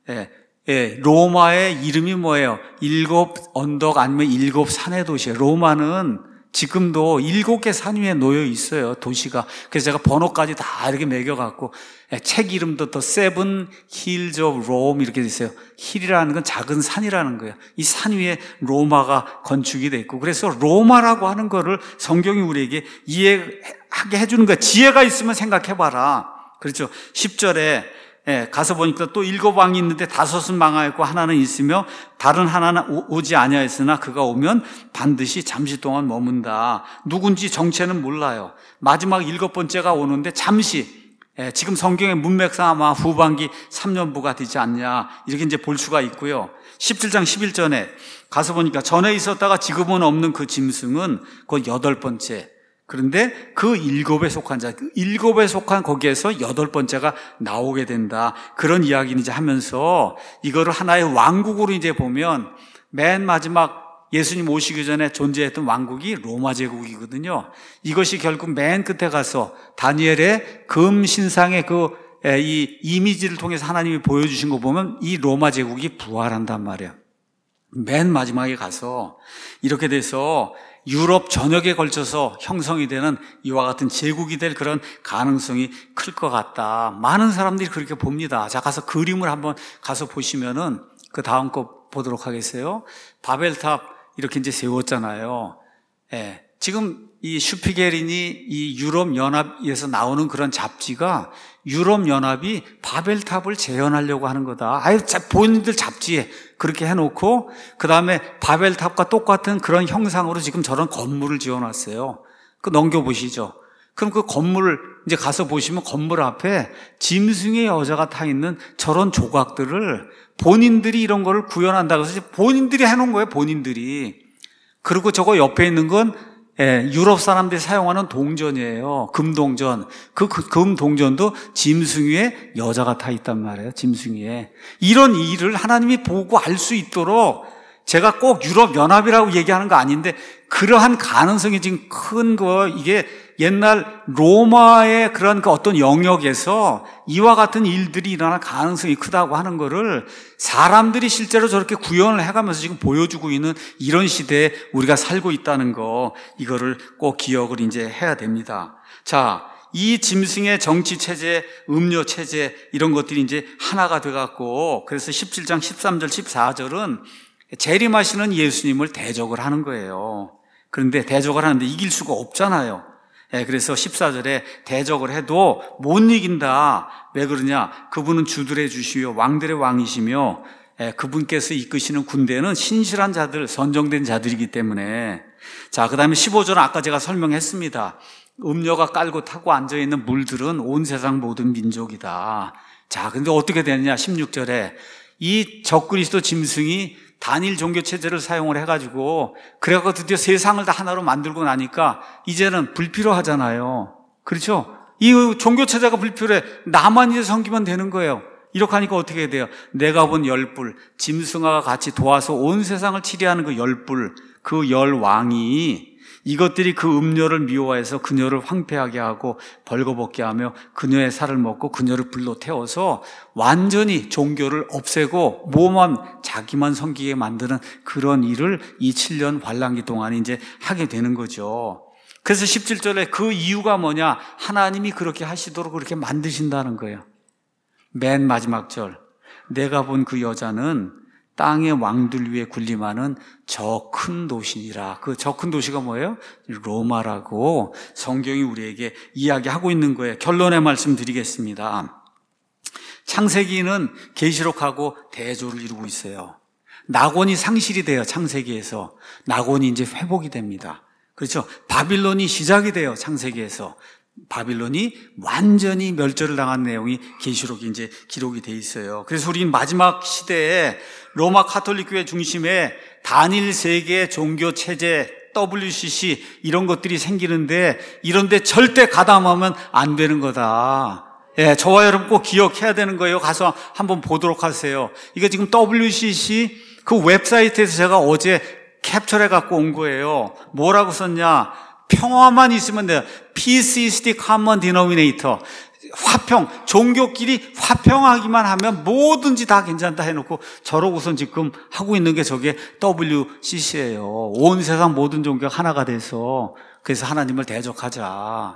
로마의 이름이 뭐예요? 7언덕 아니면 7산의 도시예요. 로마는 지금도 7개 산 위에 놓여 있어요, 도시가. 그래서 제가 번호까지 다 이렇게 매겨갖고, 책 이름도 The Seven Hills of Rome 이렇게 돼 있어요. 힐이라는 건 작은 산이라는 거예요. 이 산 위에 로마가 건축이 돼 있고, 그래서 로마라고 하는 거를 성경이 우리에게 이해하게 해주는 거예요. 지혜가 있으면 생각해봐라. 그렇죠. 10절에 가서 보니까 또 7왕이 있는데 5은 망하였고 하나는 있으며 다른 하나는 오지 아니하였으나 그가 오면 반드시 잠시 동안 머문다. 누군지 정체는 몰라요. 마지막 7번째가 오는데 잠시, 지금 성경의 문맥상 아마 후반기 3년부가 되지 않냐, 이렇게 이제 볼 수가 있고요. 17장 11절에 가서 보니까 전에 있었다가 지금은 없는 그 짐승은 곧 8번째. 그런데 그 7에 속한 자, 7에 속한 거기에서 8번째가 나오게 된다. 그런 이야기를 이제 하면서 이거를 하나의 왕국으로 이제 보면 맨 마지막 예수님 오시기 전에 존재했던 왕국이 로마 제국이거든요. 이것이 결국 맨 끝에 가서 다니엘의 금 신상의 이 이미지를 통해서 하나님이 보여주신 거 보면 이 로마 제국이 부활한단 말이에요. 맨 마지막에 가서 이렇게 돼서 유럽 전역에 걸쳐서 형성이 되는 이와 같은 제국이 될 그런 가능성이 클 것 같다. 많은 사람들이 그렇게 봅니다. 자, 가서 그림을 한번 가서 보시면은 그 다음 거 보도록 하겠어요. 바벨탑 이렇게 이제 세웠잖아요. 지금 이 슈피게린이 이 유럽연합에서 나오는 그런 잡지가 유럽연합이 바벨탑을 재현하려고 하는 거다. 아예 본인들 잡지에 그렇게 해놓고 그 다음에 바벨탑과 똑같은 그런 형상으로 지금 저런 건물을 지어놨어요. 그 넘겨보시죠. 그럼 그 건물을 이제 가서 보시면 건물 앞에 짐승의 여자가 타 있는 저런 조각들을 본인들이 이런 거를 구현한다고 해서 본인들이 해놓은 거예요, 본인들이. 그리고 저거 옆에 있는 건 유럽 사람들이 사용하는 동전이에요. 금동전. 그 금동전도 짐승 위에 여자가 타 있단 말이에요. 짐승 위에. 이런 일을 하나님이 보고 알 수 있도록, 제가 꼭 유럽연합이라고 얘기하는 거 아닌데 그러한 가능성이 지금 큰 거, 이게 옛날 로마의 그런 그 어떤 영역에서 이와 같은 일들이 일어날 가능성이 크다고 하는 거를 사람들이 실제로 저렇게 구현을 해가면서 지금 보여주고 있는 이런 시대에 우리가 살고 있다는 거, 이거를 꼭 기억을 이제 해야 됩니다. 자, 이 짐승의 정치 체제, 음료 체제 이런 것들이 이제 하나가 돼 갖고 그래서 17장 13절 14절은 재림하시는 예수님을 대적을 하는 거예요. 그런데 대적을 하는데 이길 수가 없잖아요. 그래서 14절에 대적을 해도 못 이긴다. 왜 그러냐? 그분은 주들의 주시요 왕들의 왕이시며 그분께서 이끄시는 군대는 신실한 자들, 선정된 자들이기 때문에. 자, 그 다음에 15절은 아까 제가 설명했습니다. 음료가 깔고 타고 앉아있는 물들은 온 세상 모든 민족이다. 자, 근데 어떻게 되느냐? 16절에 이 적그리스도 짐승이 단일 종교 체제를 사용을 해가지고 그래갖고 드디어 세상을 다 하나로 만들고 나니까 이제는 불필요하잖아요. 그렇죠? 이 종교 체제가 불필요해. 나만 이제 섬기면 되는 거예요. 이렇게 하니까 어떻게 돼요? 내가 본 열불, 짐승과 같이 도와서 온 세상을 치리하는 그 열불, 그 열왕이 이것들이 그 음료를 미워해서 그녀를 황폐하게 하고 벌거벗게 하며 그녀의 살을 먹고 그녀를 불로 태워서 완전히 종교를 없애고 뭐만 자기만 섬기게 만드는 그런 일을 이 7년 환란기 동안 이제 하게 되는 거죠. 그래서 17절에 그 이유가 뭐냐? 하나님이 그렇게 하시도록 그렇게 만드신다는 거예요. 맨 마지막 절, 내가 본 그 여자는 땅의 왕들 위에 군림하는 저 큰 도시니라. 그 저 큰 도시가 뭐예요? 로마라고 성경이 우리에게 이야기하고 있는 거예요. 결론의 말씀 드리겠습니다. 창세기는 계시록하고 대조를 이루고 있어요. 낙원이 상실이 돼요. 창세기에서. 낙원이 이제 회복이 됩니다. 그렇죠? 바빌론이 시작이 돼요. 창세기에서. 바빌론이 완전히 멸절을 당한 내용이 계시록에 이제 기록이 돼 있어요. 그래서 우리는 마지막 시대에 로마 가톨릭 교회 중심에 단일 세계 종교 체제, WCC 이런 것들이 생기는데 이런데 절대 가담하면 안 되는 거다. 저와 여러분 꼭 기억해야 되는 거예요. 가서 한번 보도록 하세요. 이게 지금 WCC 그 웹사이트에서 제가 어제 캡처해 갖고 온 거예요. 뭐라고 썼냐? 평화만 있으면 돼요. Peace is the common denominator. 화평, 종교끼리 화평하기만 하면 뭐든지 다 괜찮다 해놓고 저러고선 지금 하고 있는 게 저게 WCC예요. 온 세상 모든 종교가 하나가 돼서 그래서 하나님을 대적하자.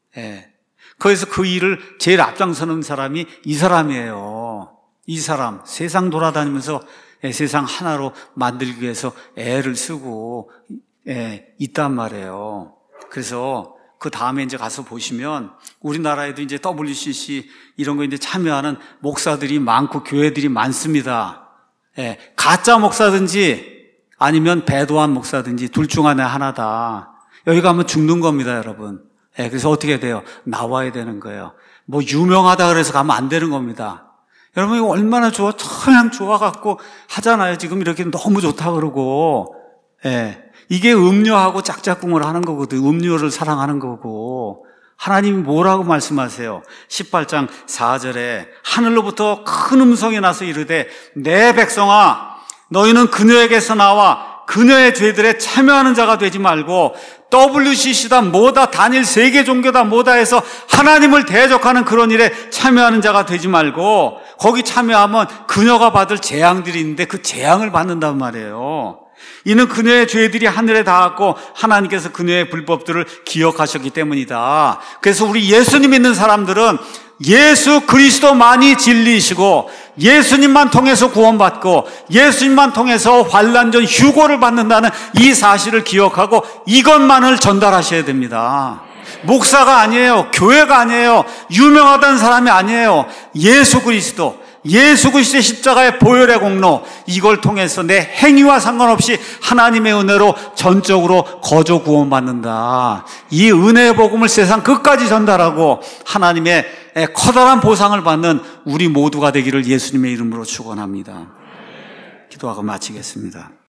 그래서 그 일을 제일 앞장서는 사람이 이 사람이에요. 이 사람, 세상 돌아다니면서 세상 하나로 만들기 위해서 애를 쓰고 있단 말이에요. 그래서 그 다음에 이제 가서 보시면 우리나라에도 이제 WCC 이런 거 이제 참여하는 목사들이 많고 교회들이 많습니다. 가짜 목사든지 아니면 배도한 목사든지 둘 중 하나다. 여기 가면 죽는 겁니다, 여러분. 그래서 어떻게 돼요? 나와야 되는 거예요. 뭐 유명하다 그래서 가면 안 되는 겁니다. 여러분 이거 얼마나 좋아? 그냥 좋아갖고 하잖아요. 지금 이렇게 너무 좋다 그러고. 이게 음료하고 짝짝꿍을 하는 거거든. 음료를 사랑하는 거고. 하나님이 뭐라고 말씀하세요? 18장 4절에 하늘로부터 큰 음성이 나서 이르되 내 백성아 너희는 그녀에게서 나와 그녀의 죄들에 참여하는 자가 되지 말고 WCC다 뭐다 단일 세계 종교다 뭐다 해서 하나님을 대적하는 그런 일에 참여하는 자가 되지 말고 거기 참여하면 그녀가 받을 재앙들이 있는데 그 재앙을 받는단 말이에요. 이는 그녀의 죄들이 하늘에 닿았고 하나님께서 그녀의 불법들을 기억하셨기 때문이다. 그래서 우리 예수님 믿는 사람들은 예수 그리스도만이 진리이시고 예수님만 통해서 구원받고 예수님만 통해서 환난전 휴고를 받는다는 이 사실을 기억하고 이것만을 전달하셔야 됩니다. 목사가 아니에요. 교회가 아니에요. 유명하다는 사람이 아니에요. 예수 그리스도의 십자가의 보혈의 공로 이걸 통해서 내 행위와 상관없이 하나님의 은혜로 전적으로 거저 구원받는다. 이 은혜의 복음을 세상 끝까지 전달하고 하나님의 커다란 보상을 받는 우리 모두가 되기를 예수님의 이름으로 축원합니다. 기도하고 마치겠습니다.